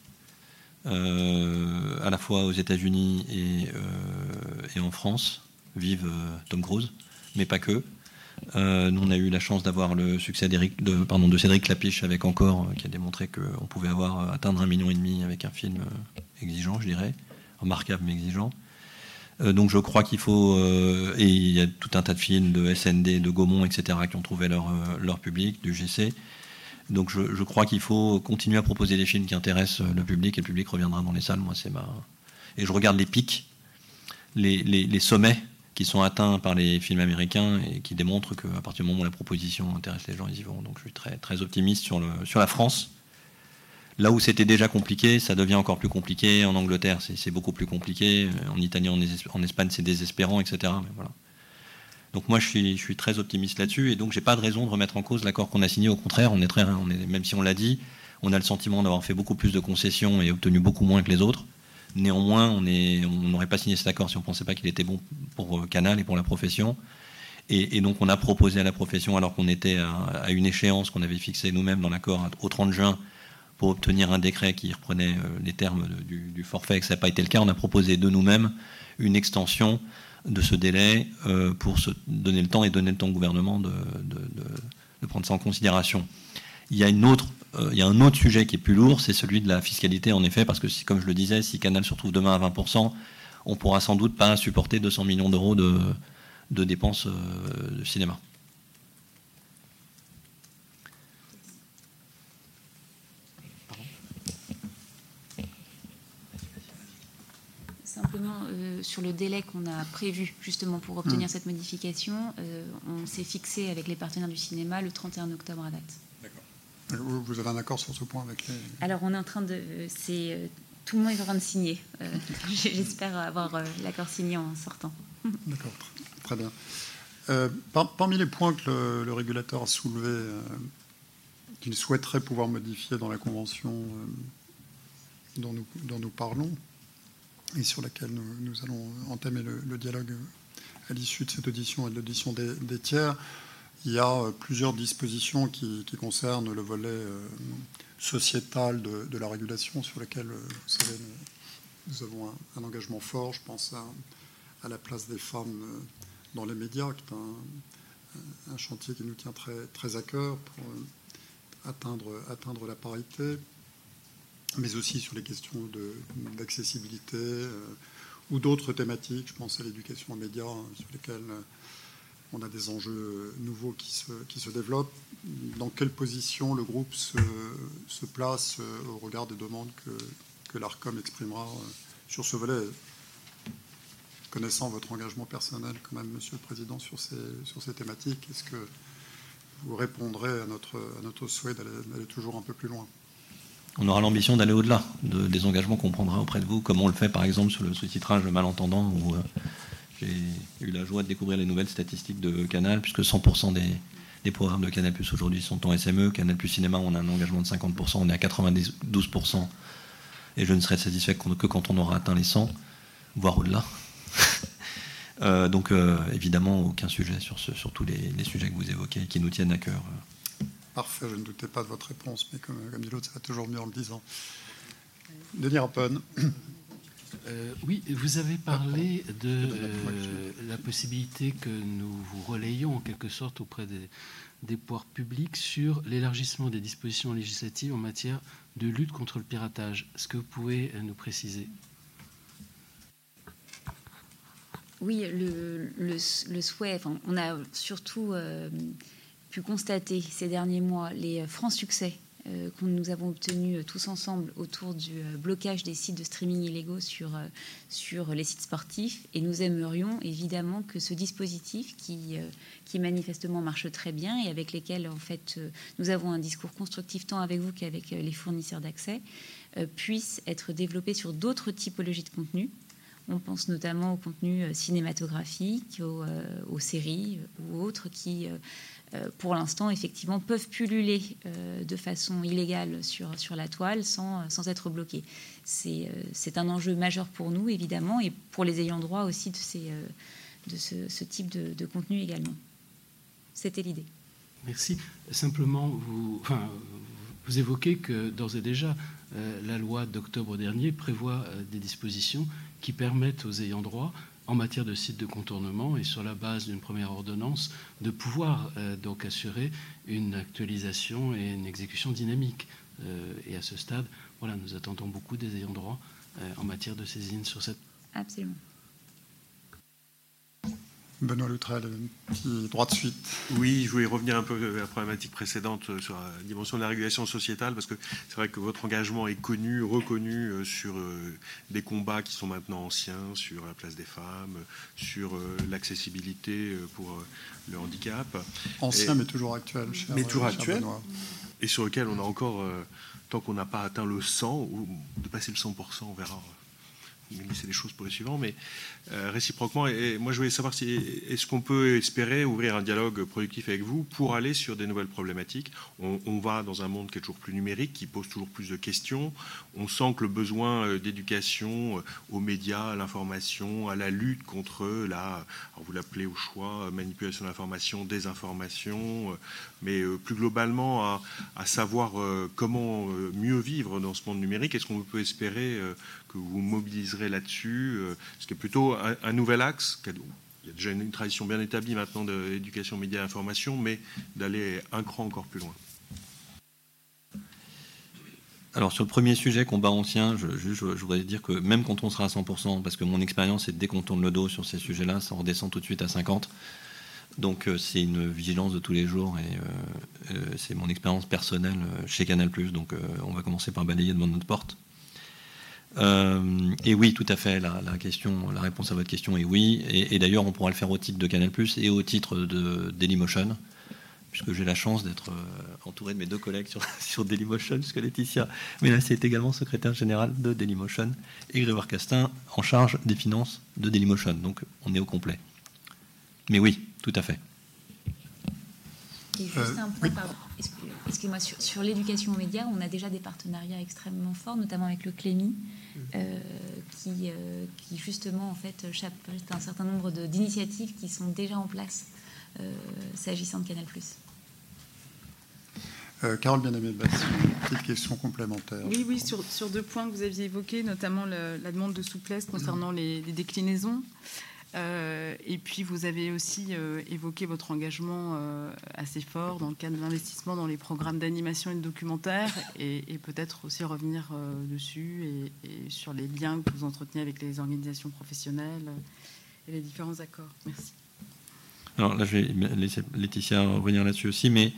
à la fois aux États-Unis et en France. Vive Tom Cruise, mais pas que. Nous, on a eu la chance d'avoir le succès de Cédric Klapisch avec Encore, qui a démontré qu'on pouvait atteindre 1,5 million avec un film exigeant, je dirais, remarquable mais exigeant. Donc je crois qu'il faut... et il y a tout un tas de films de SND, de Gaumont, etc., qui ont trouvé leur public, du GC. Donc je crois qu'il faut continuer à proposer des films qui intéressent le public, et le public reviendra dans les salles. Moi, et je regarde les pics, les sommets qui sont atteints par les films américains et qui démontrent qu'à partir du moment où la proposition intéresse les gens, ils y vont. Donc je suis très, très optimiste sur la France. Là où c'était déjà compliqué, ça devient encore plus compliqué. En Angleterre, c'est beaucoup plus compliqué. En Italie, en Espagne, c'est désespérant, etc. Mais voilà. Donc moi, je suis très optimiste là-dessus. Et donc, j'ai pas de raison de remettre en cause l'accord qu'on a signé. Au contraire, même si on l'a dit, on a le sentiment d'avoir fait beaucoup plus de concessions et obtenu beaucoup moins que les autres. Néanmoins, on n'aurait pas signé cet accord si on ne pensait pas qu'il était bon pour Canal et pour la profession. Et donc, on a proposé à la profession, alors qu'on était à une échéance qu'on avait fixée nous-mêmes dans l'accord au 30 juin, pour obtenir un décret qui reprenait les termes du forfait, et que ça n'a pas été le cas, on a proposé de nous-mêmes une extension de ce délai pour se donner le temps et donner le temps au gouvernement de prendre ça en considération. Il y a un autre sujet qui est plus lourd, c'est celui de la fiscalité, en effet, parce que, comme je le disais, si Canal se retrouve demain à 20%, on ne pourra sans doute pas supporter 200 millions d'euros de dépenses de cinéma. Simplement, sur le délai qu'on a prévu justement pour obtenir cette modification, on s'est fixé avec les partenaires du cinéma le 31 octobre à date. Vous avez un accord sur ce point avec les... Alors, on est en train de... tout le monde est en train de signer. J'espère avoir l'accord signé en sortant. D'accord, très bien. Parmi les points que le régulateur a soulevés qu'il souhaiterait pouvoir modifier dans la convention dont nous parlons et sur laquelle nous allons entamer le dialogue à l'issue de cette audition et de l'audition des tiers. Il y a plusieurs dispositions qui concernent le volet sociétal de la régulation sur lequel, vous savez, nous avons un engagement fort. Je pense à la place des femmes dans les médias, qui est un chantier qui nous tient très, très à cœur pour atteindre la parité, mais aussi sur les questions d'accessibilité ou d'autres thématiques. Je pense à l'éducation aux médias, sur lesquelles on a des enjeux nouveaux qui se développent. Dans quelle position le groupe se place au regard des demandes que l'ARCOM exprimera sur ce volet, connaissant votre engagement personnel quand même, Monsieur le Président, sur ces thématiques? Est-ce que vous répondrez à notre souhait d'aller toujours un peu plus loin? On aura l'ambition d'aller au-delà des engagements qu'on prendra auprès de vous, comme on le fait par exemple sur le sous-titrage malentendant, où j'ai eu la joie de découvrir les nouvelles statistiques de Canal, puisque 100% des programmes de Canal+ aujourd'hui sont en SME. Canal+ Cinéma, on a un engagement de 50%, on est à 92%, et je ne serai satisfait que quand on aura atteint les 100, voire au-delà. Donc évidemment, aucun sujet sur tous les sujets que vous évoquez, qui nous tiennent à cœur. Parfait, je ne doutais pas de votre réponse, mais comme dit l'autre, ça va toujours mieux en le disant. Denis Rapone. Oui, vous avez parlé de la possibilité que nous vous relayions en quelque sorte auprès des pouvoirs publics sur l'élargissement des dispositions législatives en matière de lutte contre le piratage. Est-ce que vous pouvez nous préciser? Oui, le souhait, enfin, on a surtout pu constater ces derniers mois les francs succès que nous avons obtenus tous ensemble autour du blocage des sites de streaming illégaux sur les sites sportifs. Et nous aimerions évidemment que ce dispositif, qui manifestement marche très bien et avec lesquels en fait, nous avons un discours constructif tant avec vous qu'avec les fournisseurs d'accès, puisse être développé sur d'autres typologies de contenus. On pense notamment aux contenus cinématographiques, aux séries ou autres qui, pour l'instant, effectivement, peuvent pulluler de façon illégale sur la toile sans être bloqués. C'est un enjeu majeur pour nous, évidemment, et pour les ayants droit aussi de ce type de contenu également. C'était l'idée. Merci. Simplement, vous évoquez que d'ores et déjà, la loi d'octobre dernier prévoit des dispositions qui permettent aux ayants droit, en matière de sites de contournement et sur la base d'une première ordonnance, de pouvoir donc assurer une actualisation et une exécution dynamique. Et à ce stade, voilà, nous attendons beaucoup des ayants droit en matière de saisine sur cette... Absolument. Benoît Loutrel, un petit droit de suite. Oui, je voulais revenir un peu à la problématique précédente sur la dimension de la régulation sociétale, parce que c'est vrai que votre engagement est connu, reconnu sur des combats qui sont maintenant anciens, sur la place des femmes, sur l'accessibilité pour le handicap. Ancien, mais toujours actuel. Mais toujours actuel. Benoît. Et sur lequel on a encore, tant qu'on n'a pas atteint le 100, ou de passer le 100%, on verra. C'est des choses pour les suivants, mais réciproquement. Et moi, je voulais savoir est-ce qu'on peut espérer ouvrir un dialogue productif avec vous pour aller sur des nouvelles problématiques. On va dans un monde qui est toujours plus numérique, qui pose toujours plus de questions. On sent que le besoin d'éducation aux médias, à l'information, à la lutte contre alors vous l'appelez au choix, manipulation de l'information, désinformation, mais plus globalement à savoir comment mieux vivre dans ce monde numérique. Est-ce qu'on peut espérer que vous mobiliserez là-dessus, ce qui est plutôt un nouvel axe. Il y a déjà une tradition bien établie maintenant d'éducation médias et information, mais d'aller un cran encore plus loin. Alors sur le premier sujet, combat ancien, je voudrais dire que même quand on sera à 100%, parce que mon expérience c'est dès qu'on tourne le dos sur ces sujets-là, ça redescend tout de suite à 50%. Donc c'est une vigilance de tous les jours et c'est mon expérience personnelle chez Canal+. Donc on va commencer par balayer devant notre porte. Et oui, tout à fait, la réponse à votre question est oui. Et d'ailleurs, on pourra le faire au titre de Canal+, et au titre de Dailymotion, puisque j'ai la chance d'être entouré de mes deux collègues sur Dailymotion, puisque Laetitia Mélassé est également secrétaire générale de Dailymotion, et Grégoire Castin en charge des finances de Dailymotion. Donc, on est au complet. Mais oui, tout à fait. Et juste un point, pardon, excusez-moi, sur l'éducation aux médias, on a déjà des partenariats extrêmement forts, notamment avec le CLEMI, qui justement en fait chapeaute un certain nombre d'initiatives qui sont déjà en place s'agissant de Canal+. Carole Bien-Aimé-Bassi, une petite question complémentaire. Oui, sur 2 points que vous aviez évoqués, notamment la demande de souplesse concernant les déclinaisons. Et puis vous avez aussi évoqué votre engagement assez fort dans le cadre de l'investissement dans les programmes d'animation et de documentaire, et peut-être aussi revenir dessus et sur les liens que vous entretenez avec les organisations professionnelles et les différents accords. Merci. Alors là, je vais laisser Laetitia revenir là-dessus aussi, mais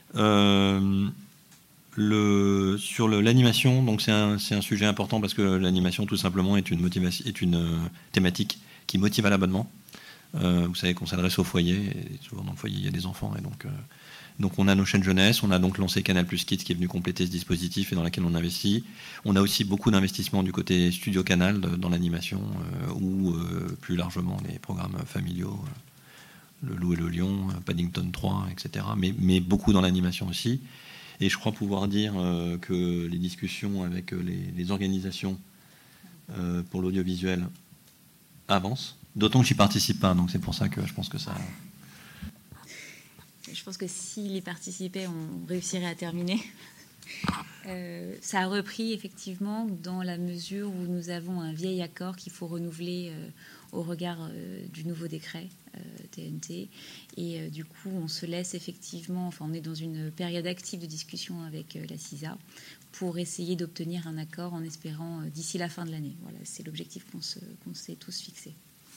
sur l'animation, donc c'est un sujet important parce que l'animation, tout simplement, est une thématique qui motive à l'abonnement. Vous savez qu'on s'adresse au foyer, et souvent dans le foyer il y a des enfants, et donc on a nos chaînes jeunesse, on a donc lancé Canal+ Kids qui est venu compléter ce dispositif et dans lequel on investit. On a aussi beaucoup d'investissements du côté Studio Canal dans l'animation, ou plus largement les programmes familiaux, Le Loup et le Lion, Paddington 3, etc. Mais beaucoup dans l'animation aussi. Et je crois pouvoir dire que les discussions avec les organisations pour l'audiovisuel avancent. D'autant que j'y participe pas, donc c'est pour ça que je pense que ça... Je pense que s'il y participait, on réussirait à terminer. Ça a repris effectivement dans la mesure où nous avons un vieil accord qu'il faut renouveler au regard du nouveau décret TNT. Et du coup, on se laisse effectivement, enfin on est dans une période active de discussion avec la CISA pour essayer d'obtenir un accord en espérant d'ici la fin de l'année. Voilà, c'est l'objectif qu'on s'est tous fixé.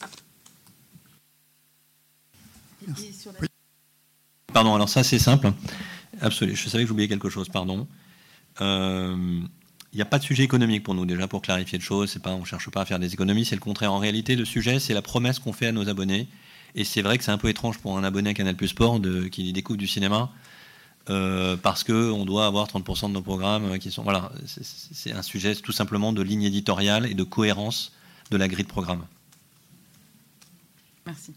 Oui. Pardon, alors ça c'est simple. Absolument. Je savais que j'oubliais quelque chose, pardon. Il n'y a pas de sujet économique pour nous, déjà, pour clarifier les choses. On ne cherche pas à faire des économies, c'est le contraire. En réalité, le sujet, c'est la promesse qu'on fait à nos abonnés. Et c'est vrai que c'est un peu étrange pour un abonné à Canal+ Sport qui découvre du cinéma, parce qu'on doit avoir 30% de nos programmes qui sont... Voilà, c'est un sujet tout simplement de ligne éditoriale et de cohérence de la grille de programme. Merci.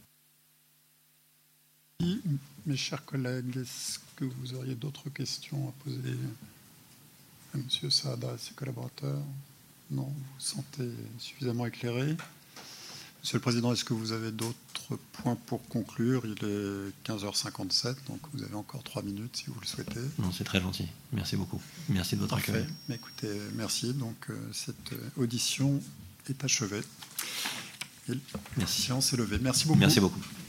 Mes chers collègues, est-ce que vous auriez d'autres questions à poser à M. Saada et ses collaborateurs? Non, vous vous sentez suffisamment éclairé. Monsieur le Président, est-ce que vous avez d'autres points pour conclure? Il est 15h57, donc vous avez encore 3 minutes si vous le souhaitez. Non, c'est très gentil. Merci beaucoup. Merci de votre accueil. Mais écoutez, merci. Donc cette audition est achevée. Et la séance est levée. Merci beaucoup. Merci beaucoup.